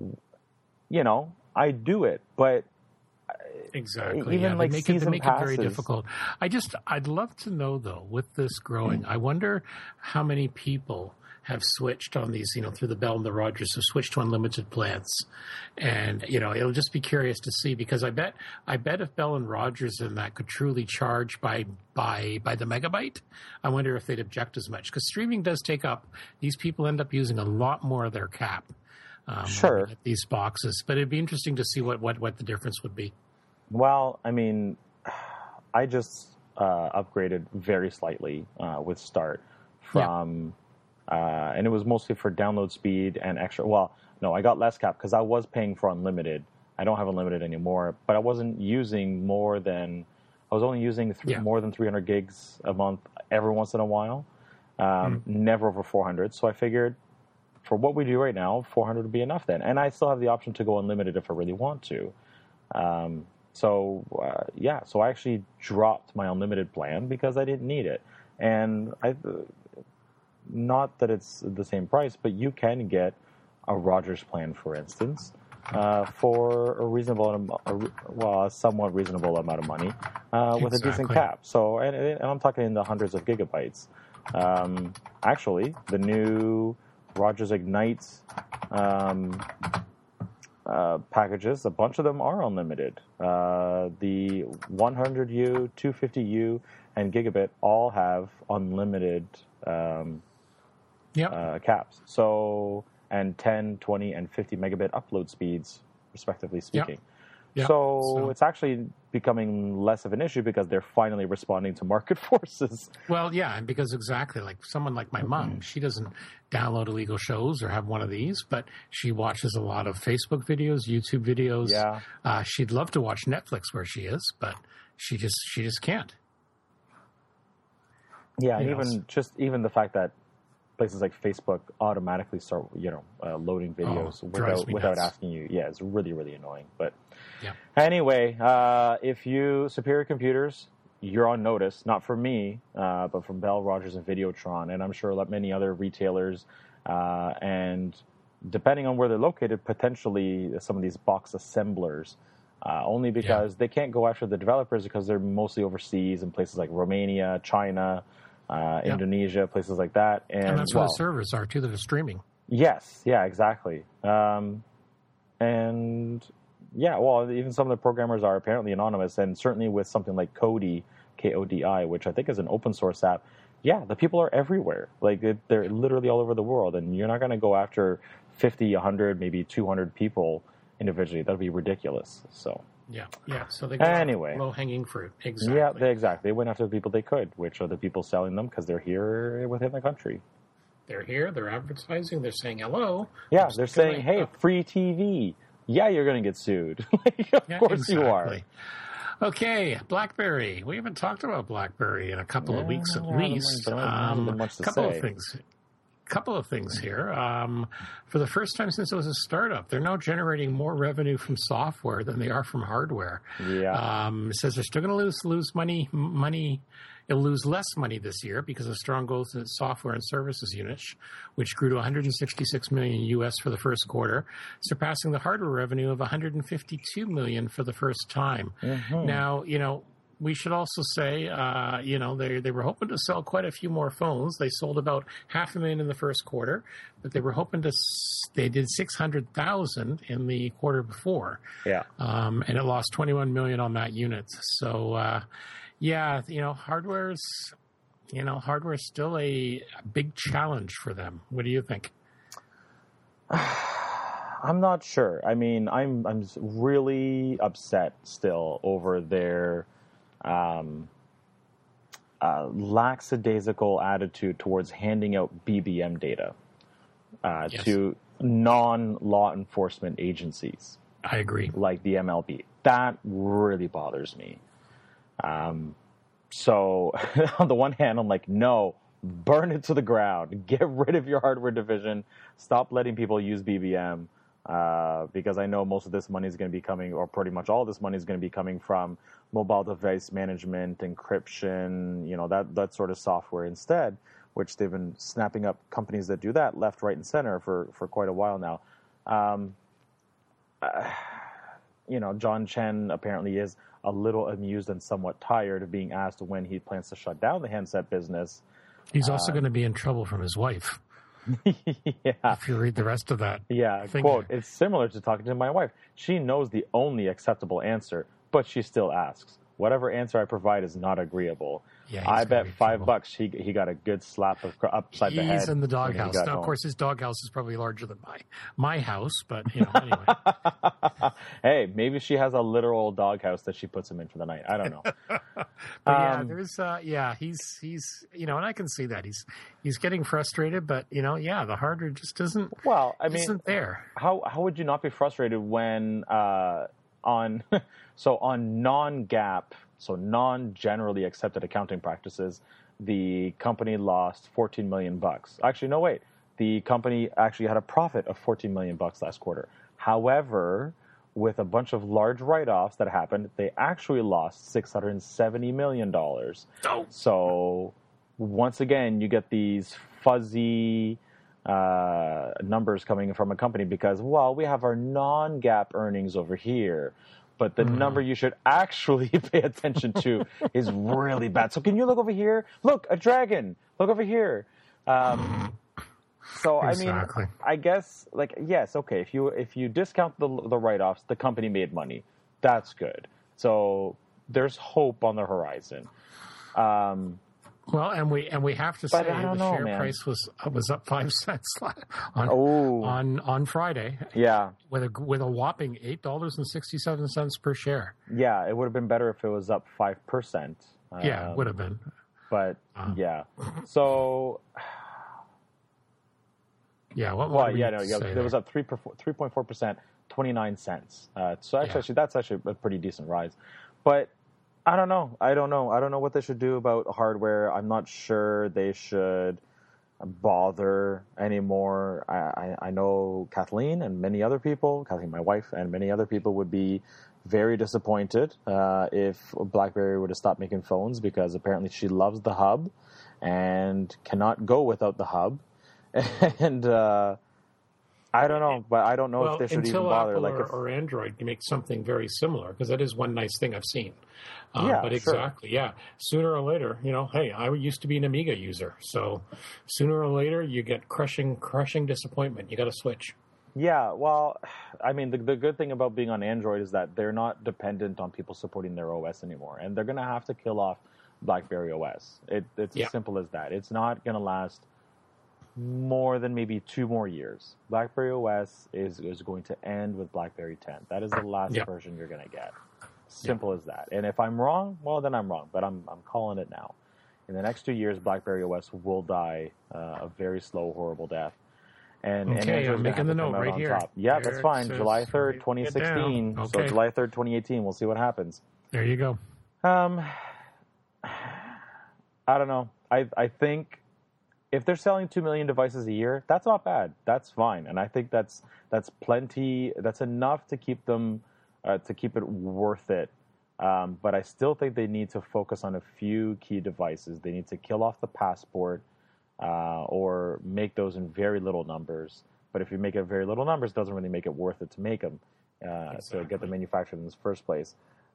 I do it, but exactly, even they make it very difficult. I'd love to know though, with this growing, I wonder how many people have switched on these, through the Bell and the Rogers, have switched to unlimited plans, and it'll just be curious to see, because I bet if Bell and Rogers and that could truly charge by the megabyte, I wonder if they'd object as much, because streaming does take up. These people end up using a lot more of their cap. Sure. These boxes, but it'd be interesting to see what the difference would be. Well, I mean, I just upgraded very slightly with Start from, and it was mostly for download speed and extra. Well, no, I got less cap because I was paying for unlimited. I don't have unlimited anymore, but I wasn't using more than more than 300 gigs a month every once in a while. Never over 400. So I figured, for what we do right now, 400 would be enough then. And I still have the option to go unlimited if I really want to. So I actually dropped my unlimited plan because I didn't need it. And not that it's the same price, but you can get a Rogers plan, for instance, for a somewhat reasonable amount of money with a decent cap. So, and I'm talking in the hundreds of gigabytes. Actually, the new Rogers Ignite packages, a bunch of them are unlimited. The 100U, 250U, and gigabit all have unlimited caps. So, and 10, 20, and 50 megabit upload speeds, respectively speaking. Yep. So it's actually becoming less of an issue because they're finally responding to market forces. Well, yeah, and because exactly like someone like my mom, she doesn't download illegal shows or have one of these, but she watches a lot of Facebook videos, YouTube videos. Yeah. She'd love to watch Netflix where she is, but she just can't. Yeah, and even the fact that places like Facebook automatically start, loading videos without asking you. Yeah, it's really, really annoying. But anyway, if you Superior Computers, you're on notice, not from me, but from Bell, Rogers, and Videotron, and I'm sure like many other retailers, and depending on where they're located, potentially some of these box assemblers. Only because they can't go after the developers because they're mostly overseas in places like Romania, China, Indonesia, places like that. And that's where the servers are, too, that are streaming. Yes, yeah, exactly. Even some of the programmers are apparently anonymous, and certainly with something like Kodi, Kodi, which I think is an open source app, the people are everywhere. Like, they're literally all over the world, and you're not going to go after 50, 100, maybe 200 people individually. That would be ridiculous, so... Yeah. So they got low-hanging fruit. Exactly. Yeah, exactly. They went after the people they could, which are the people selling them because they're here within the country. They're here. They're advertising. They're saying hello. Yeah, they're saying, hey, free TV. Yeah, you're going to get sued. Of course you are. Okay, BlackBerry. We haven't talked about BlackBerry in a couple of weeks at least. Couple of things here. For the first time since it was a startup, they're now generating more revenue from software than they are from hardware. Yeah. It says they're still going to lose money. It'll lose less money this year because of strong growth in its software and services units, which grew to $166 million US for the first quarter, surpassing the hardware revenue of $152 million for the first time. Mm-hmm. Now, we should also say, they were hoping to sell quite a few more phones. They sold about 500,000 in the first quarter, but they were hoping they did 600,000 in the quarter before. Yeah. And it lost 21 million on that unit. So, hardware's still a big challenge for them. What do you think? I'm not sure. I mean, I'm really upset still over their lackadaisical attitude towards handing out BBM data to non-law enforcement agencies. I agree. Like the MLB. That really bothers me. So on the one hand, I'm like, no, burn it to the ground. Get rid of your hardware division. Stop letting people use BBM. Because I know most of this money is going to be coming, or pretty much all this money is going to be coming from mobile device management, encryption, that sort of software instead, which they've been snapping up companies that do that left, right, and center for quite a while now. John Chen apparently is a little amused and somewhat tired of being asked when he plans to shut down the handset business. He's also going to be in trouble from his wife. If you read the rest of that. Yeah, quote, it's similar to talking to my wife. She knows the only acceptable answer, but she still asks. Whatever answer I provide is not agreeable. Yeah, I bet $5 he got a good slap upside the head. He's in the doghouse. Now, of course, his doghouse is probably larger than my house, but anyway. Hey, maybe she has a literal doghouse that she puts him in for the night. I don't know. He's and I can see that he's getting frustrated, but the hardware just isn't. Well, isn't there. How would you not be frustrated when on non-GAAP, so non-generally accepted accounting practices, the company lost $14 million. Actually, no, wait. The company actually had a profit of $14 million last quarter. However, with a bunch of large write-offs that happened, they actually lost $670 million. Oh. So once again, you get these fuzzy numbers coming from a company because, well, we have our non-GAAP earnings over here, but the number you should actually pay attention to is really bad. So can you look over here? Look, a dragon. Look over here. So Exactly. I mean, I guess like yes, okay. If you discount the write-offs, the company made money. That's good. So there's hope on the horizon. Well, and we have to say the share price was up 5 cents on Friday. Yeah, with a whopping $8.67 per share. Yeah, it would have been better if it was up 5%. Yeah, it would have been. But yeah, so yeah, it was up 3.4%, 29 cents. So actually, that's actually a pretty decent rise. But I don't know. I don't know what they should do about hardware. I'm not sure they should bother anymore. I know Kathleen and many other people, Kathleen, my wife, and many other people would be very disappointed if BlackBerry were to stop making phones because apparently she loves the hub and cannot go without the hub. And I don't know, but I don't know if they should even bother. Apple or Android can make something very similar, because that is one nice thing I've seen. But exactly, yeah. Sooner or later, hey, I used to be an Amiga user, so sooner or later you get crushing disappointment. You got to switch. Yeah, well, I mean, the good thing about being on Android is that they're not dependent on people supporting their OS anymore, and they're going to have to kill off BlackBerry OS. It's as simple as that. It's not going to last more than maybe 2 more years. BlackBerry OS is going to end with BlackBerry 10. That is the last version you're going to get. Simple as that. And if I'm wrong, well, then I'm wrong. But I'm calling it now. In the next 2 years, BlackBerry OS will die a very slow, horrible death. And I'm making the note right here. Top. Yeah, that's fine. July 3rd, 2016. Okay. So July 3rd, 2018. We'll see what happens. There you go. I don't know. I think if they're selling 2 million devices a year, that's not bad. That's fine. And I think that's plenty. That's enough to keep them, to keep it worth it. But I still think they need to focus on a few key devices. They need to kill off the Passport or make those in very little numbers. But if you make it very little numbers, it doesn't really make it worth it to make them, to get them manufactured in the first place.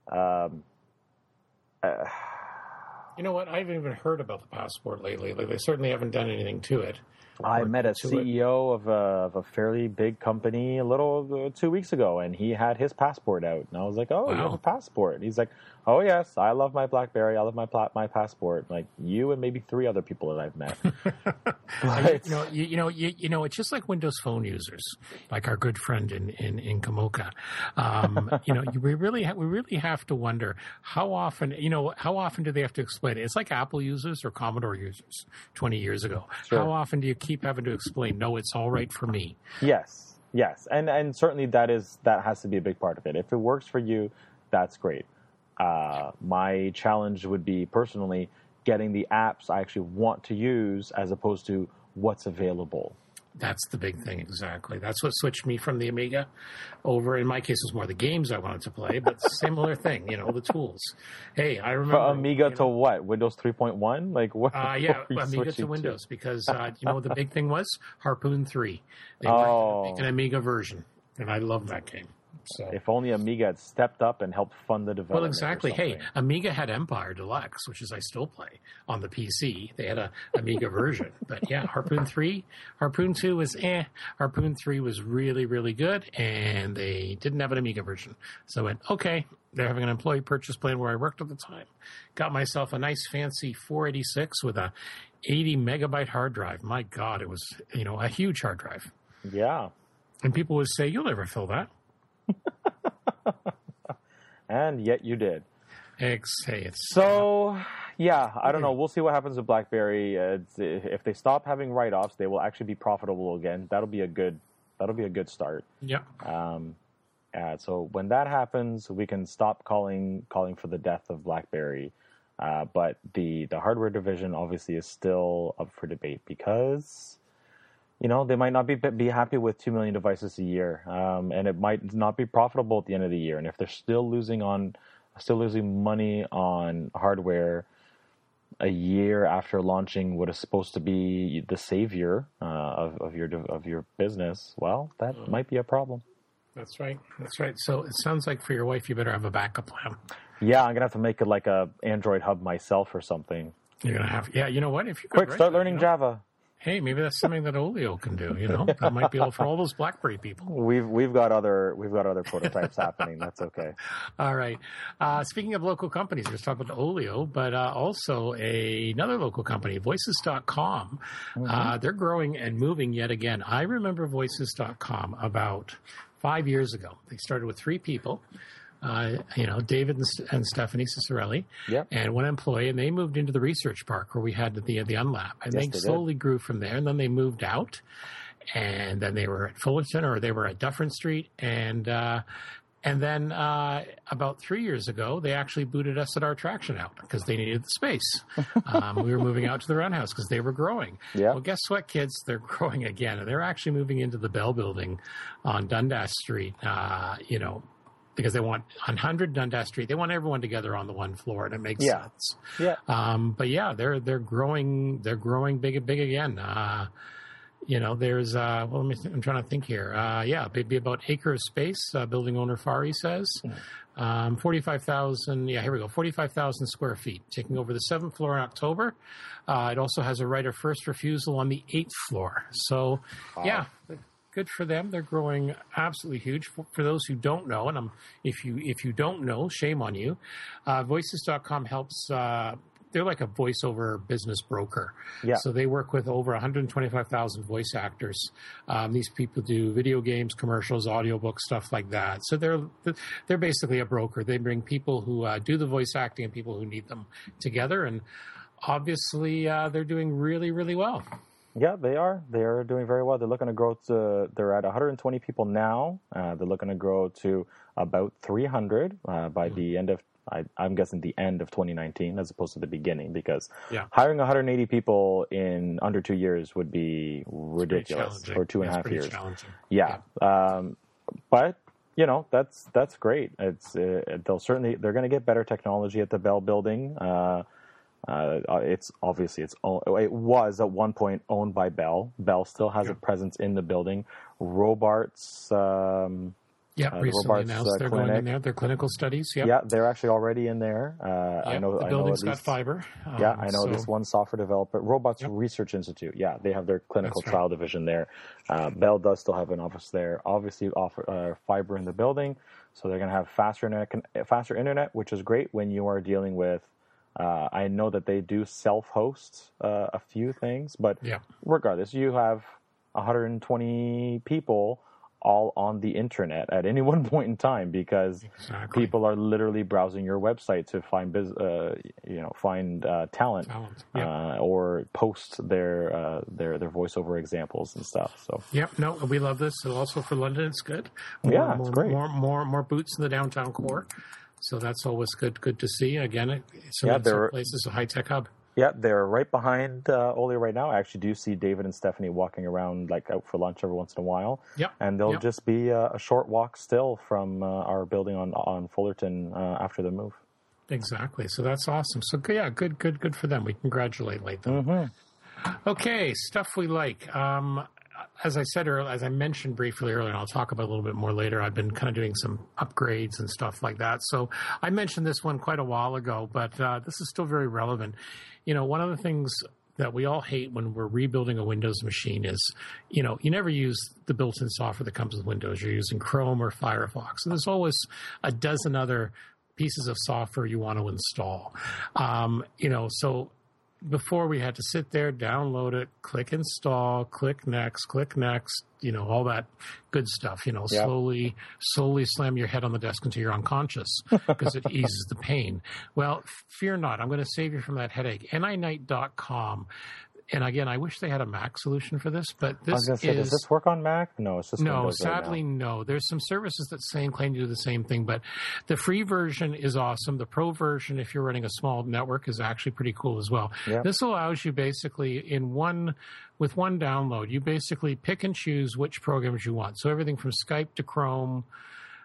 You know what? I haven't even heard about the Passport lately. Like, they certainly haven't done anything to it. I met a CEO of a fairly big company 2 weeks ago, and he had his Passport out. And I was like, oh, wow. You have a Passport? And he's like, oh, yes, I love my BlackBerry. I love my Passport. Like you and maybe 3 other people that I've met. But, it's just like Windows Phone users, like our good friend in Kamoka. We really have to wonder how often do they have to explain it? It's like Apple users or Commodore users 20 years ago. Sure. How often do you keep having to explain, no, it's all right for me? Yes. And certainly that has to be a big part of it. If it works for you, that's great. My challenge would be personally getting the apps I actually want to use as opposed to what's available. That's the big thing, exactly. That's what switched me from the Amiga over. In my case, it was more the games I wanted to play, but similar thing, the tools. Hey, I remember... From Amiga to what? Windows 3.1? Like what? Yeah, Amiga to Windows, because, the big thing was Harpoon 3. They were making an Amiga version, and I love that game. So. If only Amiga had stepped up and helped fund the development. Well, exactly. Hey, Amiga had Empire Deluxe, which is I still play on the PC. They had a Amiga version. But yeah, Harpoon 3. Harpoon 2 was Harpoon 3 was really, really good, and they didn't have an Amiga version. So I went, okay, they're having an employee purchase plan where I worked at the time. Got myself a nice fancy 486 with a 80 megabyte hard drive. My God, it was, a huge hard drive. Yeah. And people would say, you'll never fill that. And yet you did. So, yeah, I don't know. We'll see what happens with BlackBerry. If they stop having write-offs, they will actually be profitable again. That'll be a good start. Yeah. So when that happens, we can stop calling for the death of BlackBerry. But the hardware division obviously is still up for debate because they might not be happy with 2 million devices a year, and it might not be profitable at the end of the year. And if they're still losing money on hardware, a year after launching what is supposed to be the savior of your business, well, that might be a problem. That's right. That's right. So it sounds like for your wife, you better have a backup plan. Yeah, I'm gonna have to make it like a Android hub myself or something. You're gonna have, yeah. You know what? If you Quick, start learning Java. Hey, maybe that's something that Olio can do. That might be all for all those BlackBerry people. We've got other prototypes happening. That's okay. All right. Speaking of local companies, let's talk about Olio, but also another local company, Voices.com. They're growing and moving yet again. I remember Voices.com about 5 years ago. They started with 3 people. David and Stephanie Cicerelli, and one employee, and they moved into the research park where we had the Unlab, and they slowly grew from there. And then they moved out, and then they were at Fullerton, or they were at Dufferin Street, and then about 3 years ago, they actually booted us at our traction out because they needed the space. We were moving out to the Roundhouse because they were growing. Yeah. Well, guess what, kids? They're growing again, and they're actually moving into the Bell Building on Dundas Street. Because they want on 100 Dundas Street, they want everyone together on the one floor, and it makes sense. Yeah. But yeah, they're growing big again. There's I'm trying to think here. Maybe about acre of space. Building owner Fari says 45,000. Yeah, here we go. 45,000 square feet, taking over the 7th floor in October. It also has a right of first refusal on the 8th floor. So yeah. Good for them. They're growing absolutely huge. For those who don't know, and if you don't know, shame on you. Voices.com helps. They're like a voiceover business broker. Yeah. So they work with over 125,000 voice actors. These people do video games, commercials, audiobooks, stuff like that. So they're basically a broker. They bring people who do the voice acting and people who need them together. And obviously, they're doing really, really well. Yeah, they are. They are doing very well. They're looking to grow they're at 120 people now. They're looking to grow to about 300 by the end of, I'm guessing the end of 2019 as opposed to the beginning, because hiring 180 people in under 2 years would be ridiculous, or 2.5 years. Yeah. But that's great. They're going to get better technology at the Bell Building. It was at one point owned by Bell. Bell still has a presence in the building. Robarts, recently announced they're going in there. Their clinical studies. Yeah, they're actually already in there. I know the building's got fiber. I know this one software developer, Robots Research Institute. Yeah, they have their clinical trial division there. Bell does still have an office there. Obviously, offer fiber in the building, so they're going to have faster internet, which is great when you are dealing with. I know that they do self-host a few things, but regardless, you have 120 people all on the internet at any one point in time, because people are literally browsing your website to find talent or post their voiceover examples and stuff. So we love this. So also for London, it's good. It's great. More boots in the downtown core. So that's always good to see. Again, some places, a high-tech hub. Yeah, they're right behind Olio right now. I actually do see David and Stephanie walking around, like out for lunch every once in a while. Yep. And they'll just be a short walk still from our building on Fullerton after the move. Exactly. So that's awesome. So good for them. We congratulate them. Mm-hmm. Okay, stuff we like. As I said earlier, as I mentioned briefly earlier, and I'll talk about a little bit more later, I've been kind of doing some upgrades and stuff like that. So I mentioned this one quite a while ago, but this is still very relevant. One of the things that we all hate when we're rebuilding a Windows machine is, you never use the built-in software that comes with Windows. You're using Chrome or Firefox. And there's always a dozen other pieces of software you want to install. So before we had to sit there, download it, click install, click next, all that good stuff, slowly slam your head on the desk until you're unconscious because it eases the pain. Well, fear not. I'm going to save you from that headache. NINight.com. And again, I wish they had a Mac solution for this, but this does this work on Mac? No, it's just Windows sadly, right no. There's some services that claim to do the same thing, but the free version is awesome. The pro version, if you're running a small network, is actually pretty cool as well. Yep. This allows you basically with one download, you basically pick and choose which programs you want. So everything from Skype to Chrome,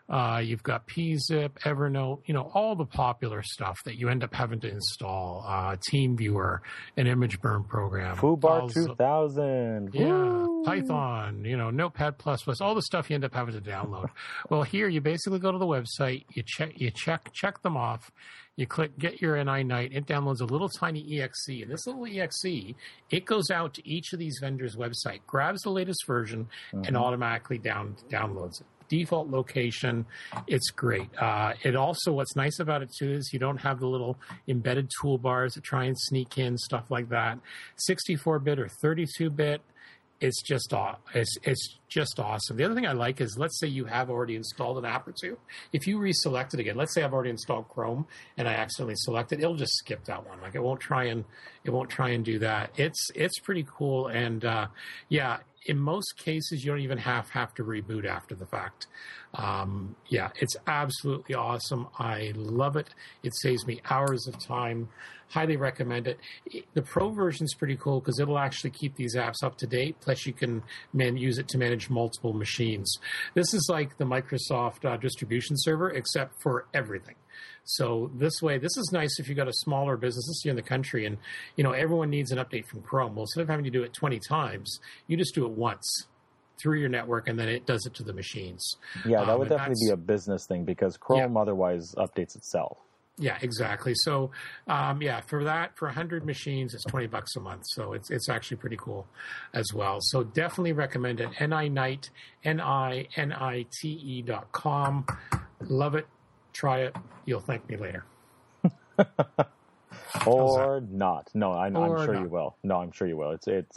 You've got PZip, Evernote, all the popular stuff that you end up having to install. TeamViewer, an image burn program. FooBar 2000. Yeah, Woo! Python, Notepad++, all the stuff you end up having to download. Well, here you basically go to the website, you check them off. You click Get Your NI Night. It downloads a little tiny exe. And this little exe, it goes out to each of these vendors' website, grabs the latest version, and automatically downloads it. Default location. It's great. It also, what's nice about it too is you don't have the little embedded toolbars that try and sneak in, stuff like that. 64-bit or 32-bit. It's just awesome. The other thing I like is, let's say you have already installed an app or two. If you reselect it again, let's say I've already installed Chrome and I accidentally select it, it'll just skip that one. Like it won't try and do that. It's pretty cool. And in most cases, you don't even have to reboot after the fact. It's absolutely awesome. I love it. It saves me hours of time. Highly recommend it. The Pro version is pretty cool because it'll actually keep these apps up to date. Plus, you can use it to manage multiple machines. This is like the Microsoft distribution server, except for everything. So this is nice if you've got a smaller business, let's say in the country, and everyone needs an update from Chrome. Well, instead of having to do it 20 times, you just do it once through your network, and then it does it to the machines. Yeah, that would definitely be a business thing because Chrome otherwise updates itself. Yeah, exactly. So, for 100 machines, it's $20 a month. So it's actually pretty cool as well. So definitely recommend it. NINITE, NINITE.com. Love it. Try it. You'll thank me later. Or not. No, I'm sure you will. No, I'm sure you will.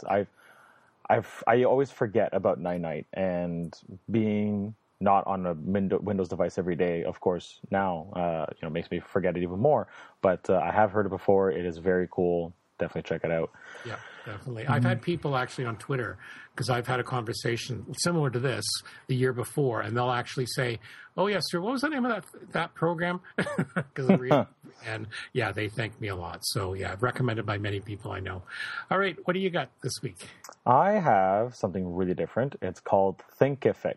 I always forget about NiNiTE, and being not on a Windows device every day, of course, now makes me forget it even more. But I have heard it before. It is very cool. Definitely check it out. Yeah, definitely. I've had people actually on Twitter, because I've had a conversation similar to this the year before, and they'll actually say, "Oh yes, sir, what was the name of that program?" And they thank me a lot. So recommended by many people I know. All right, what do you got this week? I have something really different. It's called Thinkific.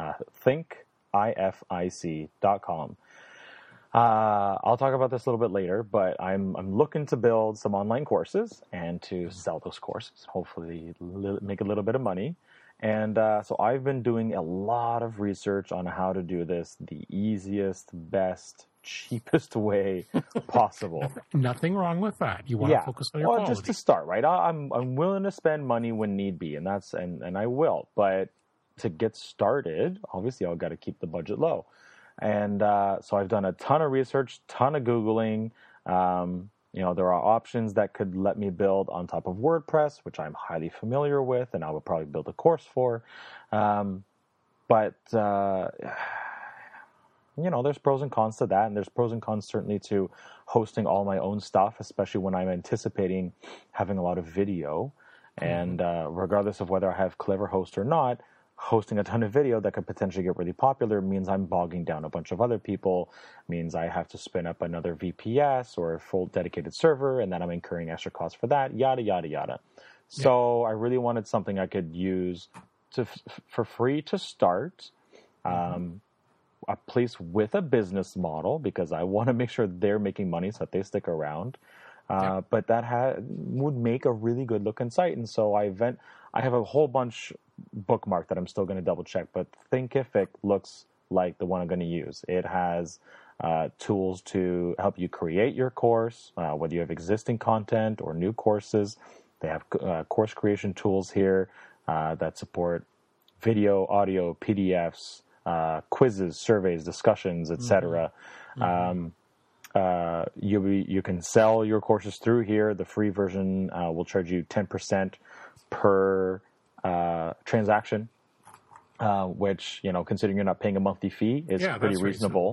Thinkific.com. I'll talk about this a little bit later, but I'm looking to build some online courses and to sell those courses, hopefully make a little bit of money. And so I've been doing a lot of research on how to do this the easiest, best, cheapest way possible. Nothing wrong with that. You want to focus on your quality. Just to start, right? I'm willing to spend money when need be, and I will. But to get started, obviously I've got to keep the budget low. And so I've done a ton of research, ton of Googling. There are options that could let me build on top of WordPress, which I'm highly familiar with, and I would probably build a course for. But there's pros and cons to that, and there's pros and cons certainly to hosting all my own stuff, especially when I'm anticipating having a lot of video. And regardless of whether I have Cleverhost or not, hosting a ton of video that could potentially get really popular means I'm bogging down a bunch of other people, means I have to spin up another VPS or a full dedicated server, and then I'm incurring extra costs for that, yada, yada, yada. So I really wanted something I could use for free to start, a place with a business model, because I want to make sure they're making money so that they stick around. But that would make a really good looking site. And so I have a whole bunch bookmarked that I'm still going to double check, but Thinkific looks like the one I'm going to use. It has tools to help you create your course, whether you have existing content or new courses. They have course creation tools here that support video, audio, PDFs, quizzes, surveys, discussions, etc. You can sell your courses through here. The free version will charge you 10% per transaction, which, considering you're not paying a monthly fee, is pretty reasonable.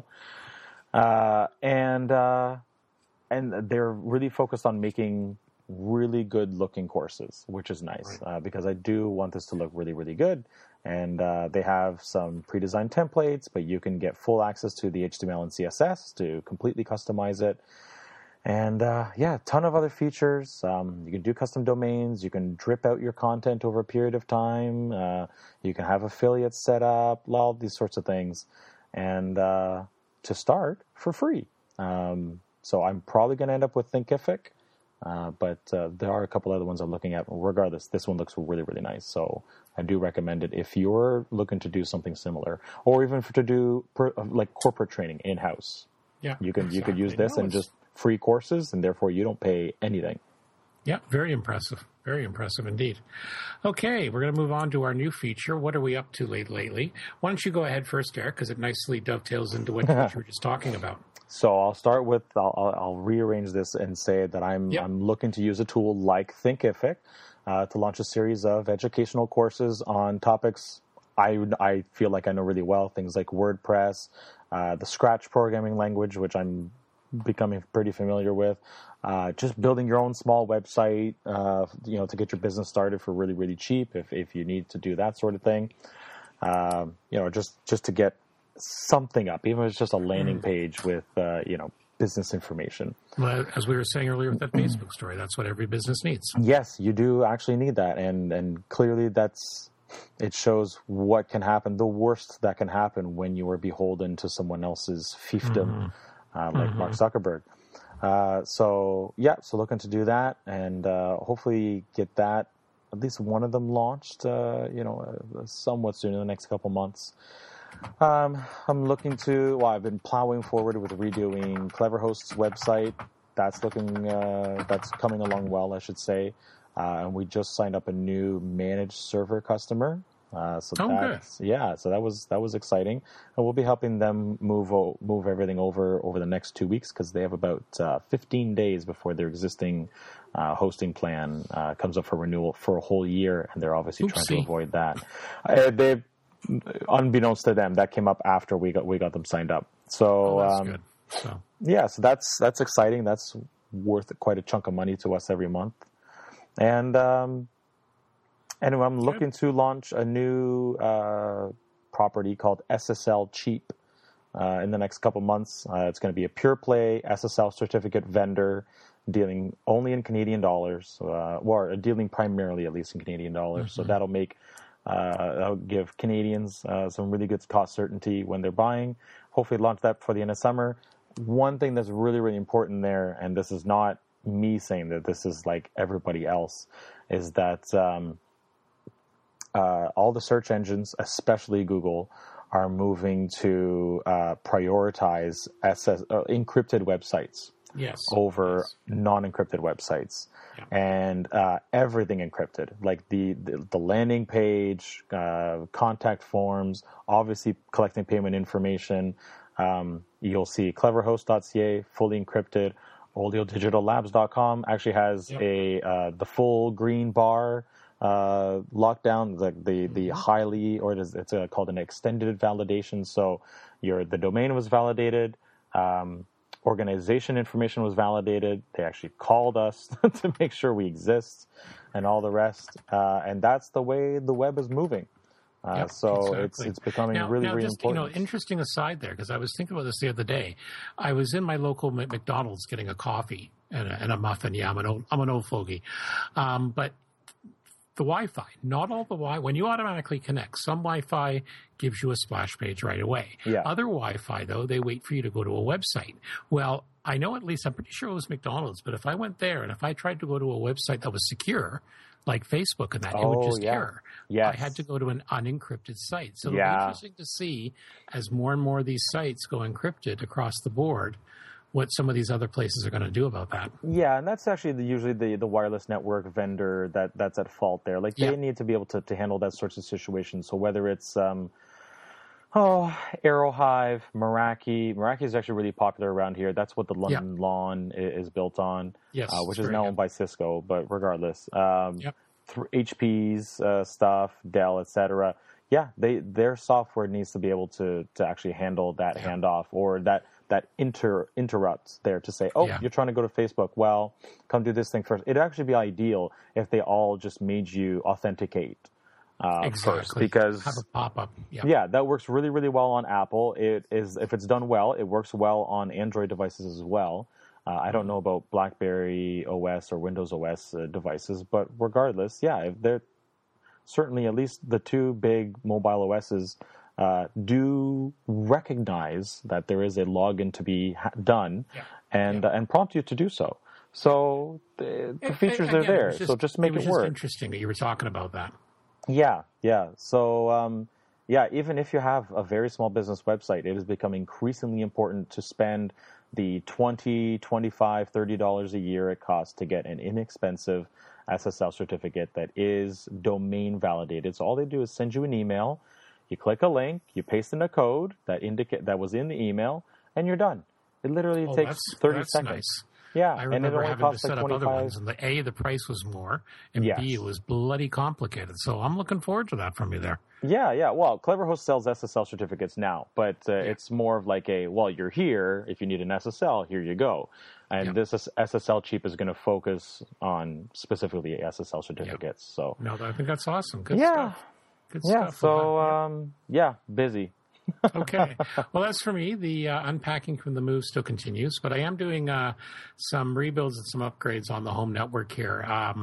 And they're really focused on making really good looking courses, which is nice, because I do want this to look really, really good. And they have some pre-designed templates, but you can get full access to the HTML and CSS to completely customize it. And a ton of other features. You can do custom domains. You can drip out your content over a period of time. You can have affiliates set up, all these sorts of things. and to start for free. So I'm probably going to end up with Thinkific, but there are a couple other ones I'm looking at. Regardless, this one looks really, really nice. So I do recommend it if you're looking to do something similar, or even to do like corporate training in-house. Yeah, you could use this and just free courses, and therefore you don't pay anything. Yeah, very impressive. Very impressive indeed. Okay, we're going to move on to our new feature. What are we up to lately? Why don't you go ahead first, Derek, because it nicely dovetails into what you were just talking about. So I'll start with, I'll rearrange this and say that I'm looking to use a tool like Thinkific to launch a series of educational courses on topics I feel like I know really well, things like WordPress, the Scratch programming language, which I'm becoming pretty familiar with, just building your own small website, to get your business started for really, really cheap if you need to do that sort of thing. Just to get something up, even if it's just a landing page with, business information. Well, as we were saying earlier with that Facebook story, that's what every business needs. Yes, you do actually need that. And clearly it shows what can happen, the worst that can happen when you are beholden to someone else's fiefdom, like Mark Zuckerberg. So looking to do that and hopefully get that, at least one of them launched, somewhat soon in the next couple months. I'm looking to, I've been plowing forward with redoing Cleverhost's website. That's coming along well, I should say. And we just signed up a new managed server customer. So that was exciting. And we'll be helping them move everything over the next 2 weeks, because they have about 15 days before their existing hosting plan comes up for renewal for a whole year, and they're obviously trying to avoid that. Unbeknownst to them, that came up after we got them signed up. So that's good. So that's exciting. That's worth quite a chunk of money to us every month. And anyway, I'm looking to launch a new property called SSL Cheap in the next couple months. It's going to be a pure play SSL certificate vendor dealing only in Canadian dollars, or dealing primarily at least in Canadian dollars. So that'll give Canadians some really good cost certainty when they're buying. Hopefully launch that before the end of summer. One thing that's really, really important there, and this is not me saying that, this is like everybody else, is that all the search engines, especially Google, are moving to prioritize encrypted websites over non-encrypted websites. Yeah. And everything encrypted, like the landing page, contact forms, obviously collecting payment information. You'll see cleverhost.ca fully encrypted. OldioDigitalLabs.com actually has the full green bar lockdown, the highly, or it's called an extended validation. So the domain was validated. Organization information was validated. They actually called us to make sure we exist, and all the rest. And that's the way the web is moving. It's becoming really important. Interesting aside there, because I was thinking about this the other day. I was in my local McDonald's getting a coffee and a muffin. Yeah, I'm an old fogey. But the Wi-Fi, not all the Wi-Fi. When you automatically connect, some Wi-Fi gives you a splash page right away. Yeah. Other Wi-Fi, though, they wait for you to go to a website. Well, I know, at least I'm pretty sure it was McDonald's, but if I went there and if I tried to go to a website that was secure, like Facebook and that, it would just error. Yes. I had to go to an unencrypted site. So it'll be interesting to see, as more and more of these sites go encrypted across the board, what some of these other places are going to do about that. Yeah, and that's actually usually the wireless network vendor that's at fault there. Like, they need to be able to handle that sorts of situations. So whether it's Aerohive, Meraki is actually really popular around here. That's what the London Lawn is built on, which is now owned by Cisco. But regardless, HP's stuff, Dell, etc. Yeah, their software needs to be able to actually handle that handoff, or that interrupts there to say, you're trying to go to Facebook. Well, come do this thing first. It'd actually be ideal if they all just made you authenticate first, because have a pop-up. Yeah, that works really, really well on Apple. It is, if it's done well, it works well on Android devices as well. I don't know about BlackBerry OS or Windows OS devices, but regardless, if they're certainly, at least the two big mobile OSs do recognize that there is a login to be done, and prompt you to do so. So the features are there. So just make it work. It was just interesting that you were talking about that. Yeah. So even if you have a very small business website, it has become increasingly important to spend the $20, $25, $30 a year it costs to get an inexpensive SSL certificate that is domain validated. So all they do is send you an email, you click a link, you paste in a code that was in the email, and you're done. It literally takes 30 seconds. Nice. Yeah, I remember and it only having to costs set like up 25. other ones, and the price was more, and B, it was bloody complicated. So I'm looking forward to that from you there. Yeah. Well, CleverHost sells SSL certificates now, but it's more of like you're here. If you need an SSL, here you go. And this SSL Cheap is going to focus on specifically SSL certificates. So no, I think that's awesome. Good stuff. Good stuff. So busy. Okay. Well, as for me, the unpacking from the move still continues, but I am doing some rebuilds and some upgrades on the home network here.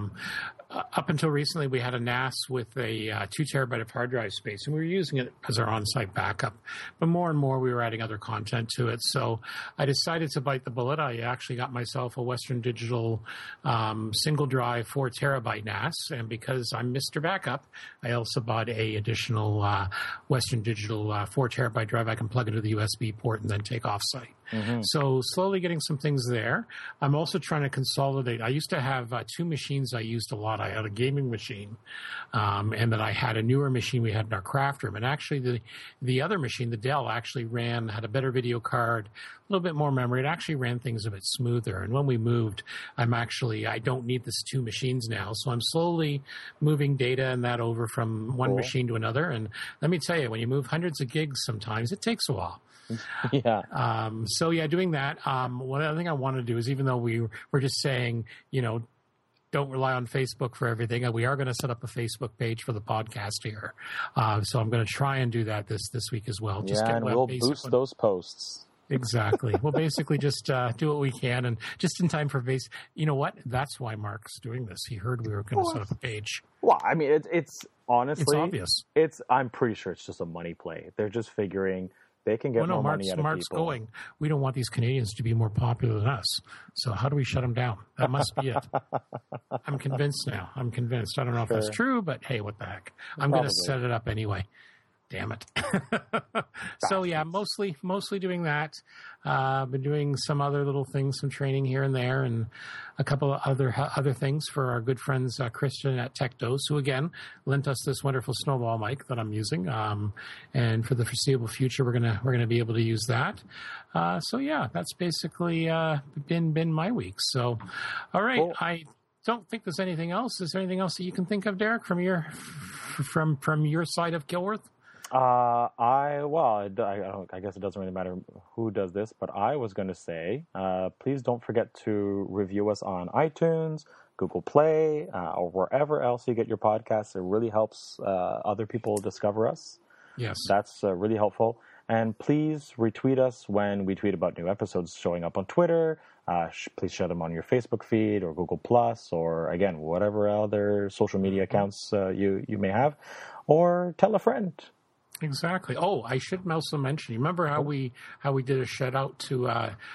Up until recently, we had a NAS with a 2 terabyte of hard drive space, and we were using it as our on-site backup. But more and more, we were adding other content to it. So I decided to bite the bullet. I actually got myself a Western Digital single drive 4 terabyte NAS, and because I'm Mr. Backup, I also bought a additional Western Digital 4 terabyte drive I can plug into the USB port and then take off-site. Mm-hmm. So slowly getting some things there. I'm also trying to consolidate. I used to have 2 machines I used a lot. I had a gaming machine, and then I had a newer machine we had in our craft room. And actually the other machine, the Dell, actually had a better video card, a little bit more memory. It actually ran things a bit smoother. And when we moved, I don't need this 2 machines now. So I'm slowly moving data and that over from one machine to another. And let me tell you, when you move hundreds of gigs sometimes, it takes a while. Yeah. Doing that. One other thing I want to do is, even though we're just saying, don't rely on Facebook for everything, we are going to set up a Facebook page for the podcast here. So I'm going to try and do that this week as well. And we'll boost those posts. Exactly. We'll basically just do what we can, and just in time for base. You know what? That's why Mark's doing this. He heard we were going to set up a page. Well, I mean, it's honestly, it's obvious. I'm pretty sure it's just a money play. They're just figuring they can get more money out of Mark's people. Going, we don't want these Canadians to be more popular than us. So how do we shut them down? That must be it. I'm convinced now. I don't know if that's true, but hey, what the heck? I'm going to set it up anyway. Damn it. So yeah, mostly doing that. Been doing some other little things, some training here and there, and a couple of other things for our good friends Christian at TechDose, who again lent us this wonderful snowball mic that I'm using. And for the foreseeable future, we're gonna be able to use that. So yeah, that's basically been my week. So all right, cool. I don't think there's anything else. Is there anything else that you can think of, Derek, from your side of Kilworth? I guess it doesn't really matter who does this, but I was going to say, please don't forget to review us on iTunes, Google Play, or wherever else you get your podcasts. It really helps other people discover us. Yes. That's really helpful. And please retweet us when we tweet about new episodes showing up on Twitter. Please share them on your Facebook feed or Google Plus, or again, whatever other social media accounts you may have, or tell a friend. Exactly. Oh, I should also mention. You remember how we did a shout out to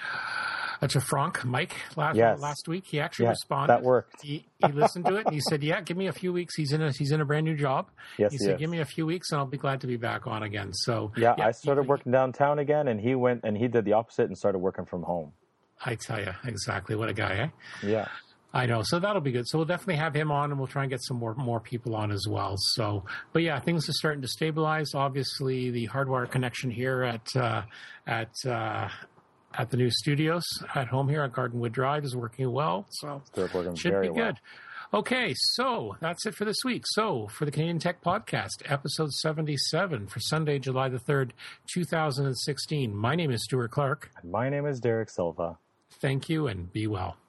Frank Mike last week? He actually responded. That worked. He listened to it and he said, "Yeah, give me a few weeks. He's in a brand new job." Yes, he said, "Give me a few weeks and I'll be glad to be back on again." So yeah, I started working downtown again, and he went and he did the opposite and started working from home. I tell you, exactly. What a guy, eh? Yeah. I know. So that'll be good. So we'll definitely have him on, and we'll try and get some more people on as well. So, but yeah, things are starting to stabilize. Obviously, the hardwire connection here at the new studios at home here at Gardenwood Drive is working well. So should be good. Okay, so that's it for this week. So for the Canadian Tech Podcast, episode 77 for Sunday, July the 3rd, 2016. My name is Stuart Clark. And my name is Derek Silva. Thank you, and be well.